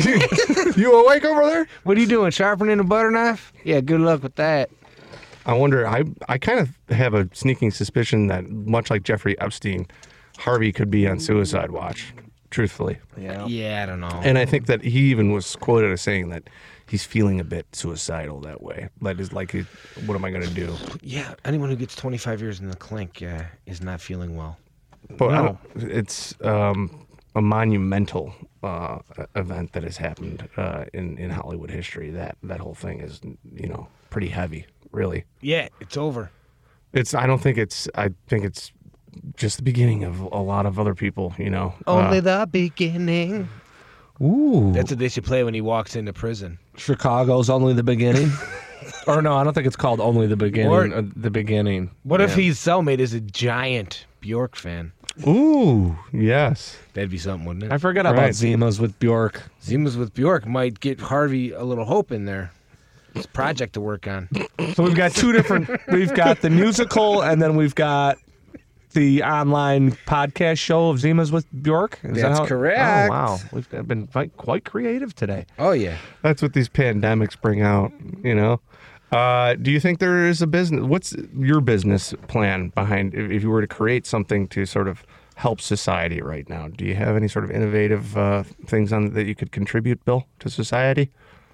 Speaker 1: You awake over there?
Speaker 2: What are you doing? Sharpening a butter knife? Yeah, good luck with that.
Speaker 1: I wonder. I I kind of have a sneaking suspicion that, much like Jeffrey Epstein, Harvey could be on suicide watch. Truthfully,
Speaker 3: Yeah.
Speaker 2: Yeah, I don't know.
Speaker 1: and I think that he even was quoted as saying that he's feeling a bit suicidal that way. That is like, what am I going to do?
Speaker 2: Yeah, anyone who gets twenty-five years in the clink uh, is not feeling well.
Speaker 1: But I don't, it's um, a monumental uh, event that has happened uh, in in Hollywood history. That that whole thing is, you know, pretty heavy. Really,
Speaker 2: Yeah, it's over.
Speaker 1: it's. I don't think it's. I think it's just the beginning of a lot of other people. You know,
Speaker 2: Only
Speaker 1: Uh,
Speaker 2: the beginning.
Speaker 1: ooh.
Speaker 2: That's what they should play when he walks into prison.
Speaker 3: Chicago's only the beginning. Or no, I don't think it's called only the beginning.
Speaker 2: Or-
Speaker 3: uh, the beginning.
Speaker 2: What if
Speaker 3: Yeah.
Speaker 2: his cellmate is a giant Bjork fan?
Speaker 1: Ooh, yes.
Speaker 2: That'd be something, wouldn't it?
Speaker 3: I forgot about
Speaker 1: Right.
Speaker 3: Zimas with Bjork.
Speaker 2: Zimas with Bjork might get Harvey a little hope in there. It's a project to work on.
Speaker 3: So we've got two different. We've got the musical, and then we've got the online podcast show of Zimas with Bjork. Is that
Speaker 2: That's
Speaker 3: how-
Speaker 2: correct.
Speaker 3: Oh wow, we've been quite, quite creative today.
Speaker 2: Oh, yeah.
Speaker 1: That's what these pandemics bring out. You know. Uh, do you think there is a business? What's your business plan behind if, if you were to create something to sort of help society right now? Do you have any sort of innovative uh, things on that you could contribute, Bill, to society?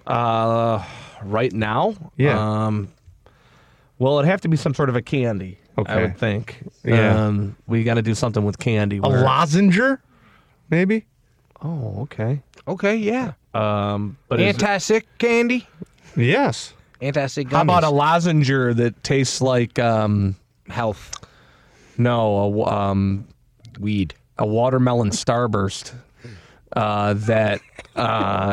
Speaker 3: Uh, right now,
Speaker 1: Yeah.
Speaker 3: Um, well, it'd have to be some sort of a candy. I
Speaker 1: Okay.
Speaker 3: would think.
Speaker 1: Yeah.
Speaker 3: Um, we got to do something with candy.
Speaker 1: A
Speaker 3: where-
Speaker 1: lozenger, maybe?
Speaker 3: Oh, okay.
Speaker 2: Okay, yeah.
Speaker 3: Um, but is it-
Speaker 2: Anti-sick candy?
Speaker 1: Yes.
Speaker 2: Anti-sick gummies.
Speaker 3: how about a lozenger that tastes like um,
Speaker 2: health?
Speaker 3: no, a, wa- um,
Speaker 2: Weed.
Speaker 3: a watermelon starburst uh, that uh,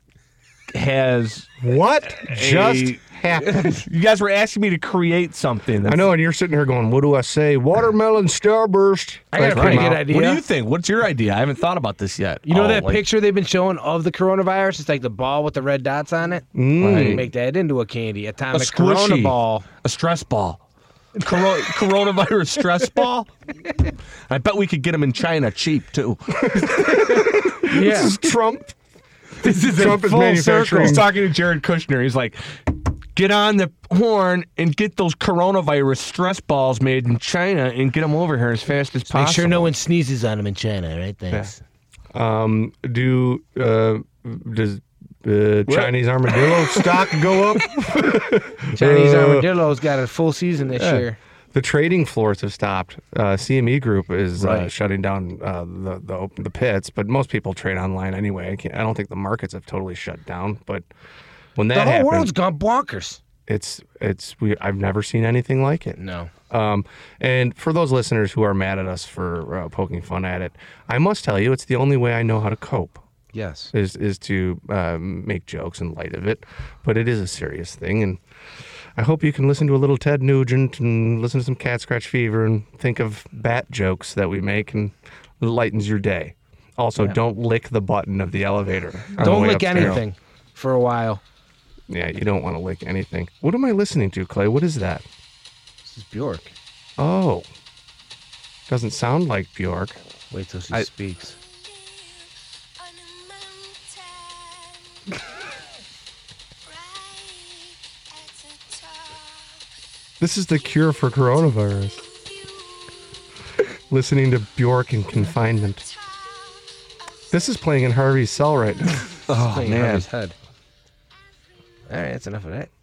Speaker 3: has
Speaker 1: What just
Speaker 3: A-
Speaker 1: happened?
Speaker 3: you guys were asking me to create something.
Speaker 1: I know, and you're sitting here going, "What do I say? Watermelon starburst."
Speaker 2: I got a
Speaker 1: That
Speaker 2: pretty
Speaker 1: came
Speaker 2: good
Speaker 1: out.
Speaker 2: idea.
Speaker 3: What do you think? What's your idea? I haven't thought about this yet.
Speaker 2: You know
Speaker 3: Oh,
Speaker 2: that
Speaker 3: like-
Speaker 2: picture they've been showing of the coronavirus? It's like the ball with the red dots on it.
Speaker 3: Right.
Speaker 2: Make that into a candy. Atomic
Speaker 3: A
Speaker 2: corona
Speaker 3: squishy.
Speaker 2: ball.
Speaker 3: A stress ball. Coro- coronavirus stress ball. I bet we could get them in China cheap too.
Speaker 2: Yeah.
Speaker 1: This is Trump.
Speaker 3: This is
Speaker 1: Trump is
Speaker 3: full
Speaker 1: manufacturing-
Speaker 3: circle. He's talking to Jared Kushner. He's like, get on the horn and get those coronavirus stress balls made in China and get them over here as fast as possible.
Speaker 2: Make sure no one sneezes on them in China, right? Thanks.
Speaker 1: Um, do uh, does uh, Chinese armadillo stock go up?
Speaker 2: Chinese
Speaker 1: Uh,
Speaker 2: armadillo's got a full season this
Speaker 1: Yeah.
Speaker 2: year.
Speaker 1: The trading floors have stopped. Uh, C M E Group is uh,
Speaker 3: Right.
Speaker 1: shutting down uh, the, the op- the pits, but most people trade online anyway. I, can't, I don't think the markets have totally shut down. But when that
Speaker 2: The whole
Speaker 1: happened,
Speaker 2: world's gone bonkers.
Speaker 1: it's it's we I've never seen anything like it.
Speaker 2: No.
Speaker 1: Um, and for those listeners who are mad at us for uh, poking fun at it, I must tell you, it's the only way I know how to cope.
Speaker 2: Yes.
Speaker 1: Is is to um, make jokes in light of it, but it is a serious thing, and I hope you can listen to a little Ted Nugent and listen to some Cat Scratch Fever and think of bat jokes that we make, and it lightens your day. Also, don't lick the button of the elevator. on the
Speaker 2: Don't
Speaker 1: way
Speaker 2: lick
Speaker 1: upstairs.
Speaker 2: anything for a while.
Speaker 1: Yeah, you don't want to lick anything. What am I listening to, Clay? What is that?
Speaker 2: This is Bjork.
Speaker 1: Oh, doesn't sound like Bjork.
Speaker 2: Wait till she
Speaker 3: I-
Speaker 2: speaks.
Speaker 1: This is the cure for coronavirus. Listening to Bjork in confinement. This is playing in Harvey's cell right now.
Speaker 2: Oh,
Speaker 3: man.
Speaker 2: Harvey's head. All right, that's enough of that.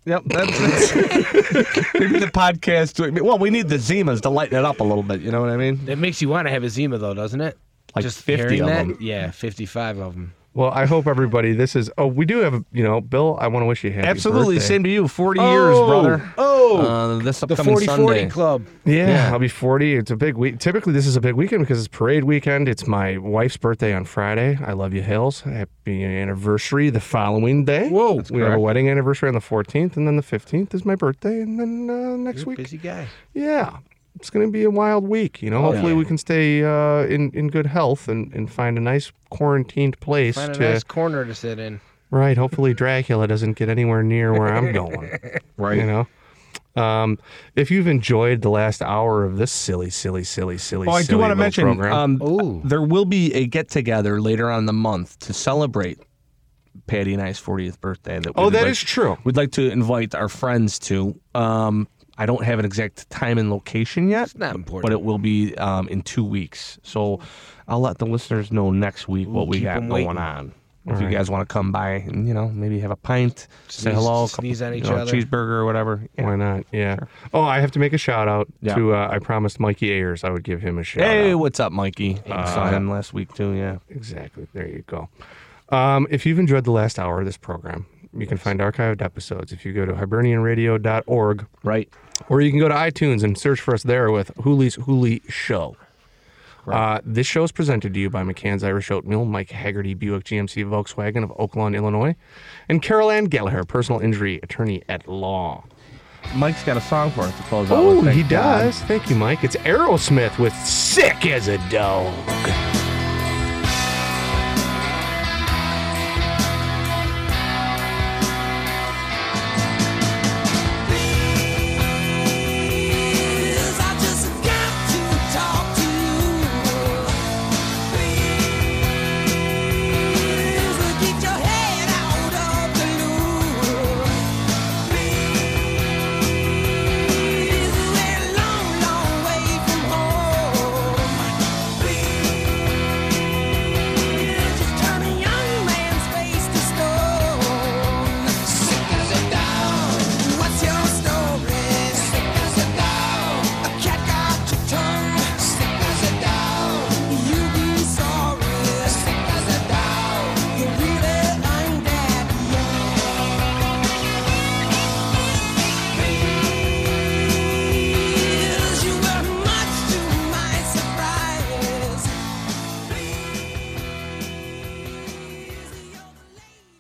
Speaker 3: Yep, that's it. Maybe the podcast. Well, we need the Zimas to lighten it up a little bit. You know what I mean?
Speaker 2: It makes you want to have a Zima, though, doesn't it?
Speaker 3: Like
Speaker 2: Just
Speaker 3: fifty
Speaker 2: hearing
Speaker 3: of
Speaker 2: that?
Speaker 3: them.
Speaker 2: Yeah, fifty-five of them.
Speaker 1: Well, I hope everybody. This is. Oh, we do have. a You know, Bill. I want to wish you a happy
Speaker 3: Absolutely,
Speaker 1: birthday.
Speaker 3: same to you. Forty years, brother.
Speaker 2: Oh,
Speaker 3: Uh, this
Speaker 2: the
Speaker 3: upcoming
Speaker 2: forty forty
Speaker 3: Sunday.
Speaker 2: Club.
Speaker 1: Yeah,
Speaker 3: Yeah.
Speaker 1: I'll be forty. It's a big week. Typically, this is a big weekend because it's parade weekend. It's my wife's birthday on Friday. I love you, Hills. Happy anniversary the following day.
Speaker 2: Whoa.
Speaker 1: we have a
Speaker 3: correct.
Speaker 1: wedding anniversary on the fourteenth, and then the fifteenth is my birthday, and then uh, next
Speaker 2: You're a
Speaker 1: week.
Speaker 2: busy guy.
Speaker 1: Yeah, it's going to be a wild week. You know, hopefully
Speaker 2: yeah.
Speaker 1: we can stay uh, in in good health and, and find a nice quarantined place
Speaker 2: Find a
Speaker 1: to.
Speaker 2: nice corner to sit in.
Speaker 1: Right. Hopefully Dracula doesn't get anywhere near where I'm going.
Speaker 3: Right.
Speaker 1: You know. Um, if you've enjoyed the last hour of this silly, silly, silly, silly,
Speaker 3: Oh, I do
Speaker 1: silly
Speaker 3: want to
Speaker 1: little
Speaker 3: mention
Speaker 1: program,
Speaker 3: um,
Speaker 2: Ooh.
Speaker 3: there will be a get together later on in the month to celebrate Patty and I's fortieth birthday. That
Speaker 1: oh,
Speaker 3: we'd
Speaker 1: that
Speaker 3: like,
Speaker 1: is true.
Speaker 3: We'd like to invite our friends to. Um, I don't have an exact time and location yet.
Speaker 2: It's not important.
Speaker 3: But it will be um, in two weeks. So I'll let the listeners know next week what we
Speaker 2: keep
Speaker 3: got
Speaker 2: 'em
Speaker 3: going
Speaker 2: waiting.
Speaker 3: on. If you guys want to come by and, you know, maybe have a pint, say
Speaker 2: Sneeze-
Speaker 3: hello,
Speaker 2: sneeze
Speaker 3: couple,
Speaker 2: on each
Speaker 3: you know,
Speaker 2: other.
Speaker 3: cheeseburger or whatever. Yeah.
Speaker 1: Why not? Yeah. Oh, I have to make a shout out
Speaker 3: Yeah.
Speaker 1: to. Uh, I promised Mikey Ayers I would give him a shout
Speaker 3: Hey,
Speaker 1: out.
Speaker 3: what's up, Mikey? I saw him last week too. Yeah.
Speaker 1: Exactly. There you go. Um, if you've enjoyed the last hour of this program, you can find archived episodes if you go to hibernian radio dot org,
Speaker 3: Right.
Speaker 1: or you can go to iTunes and search for us there with Hooley's Hooley Show. Uh, this show is presented to you by McCann's Irish Oatmeal, Mike Haggerty, Buick G M C Volkswagen of Oak Lawn, Illinois, and Carol Ann Gallagher, personal injury attorney at law.
Speaker 3: Mike's got a song for us to close out
Speaker 1: Oh,
Speaker 3: with.
Speaker 1: he
Speaker 3: thank God.
Speaker 1: does. Thank you, Mike. It's Aerosmith with Sick as a Dog.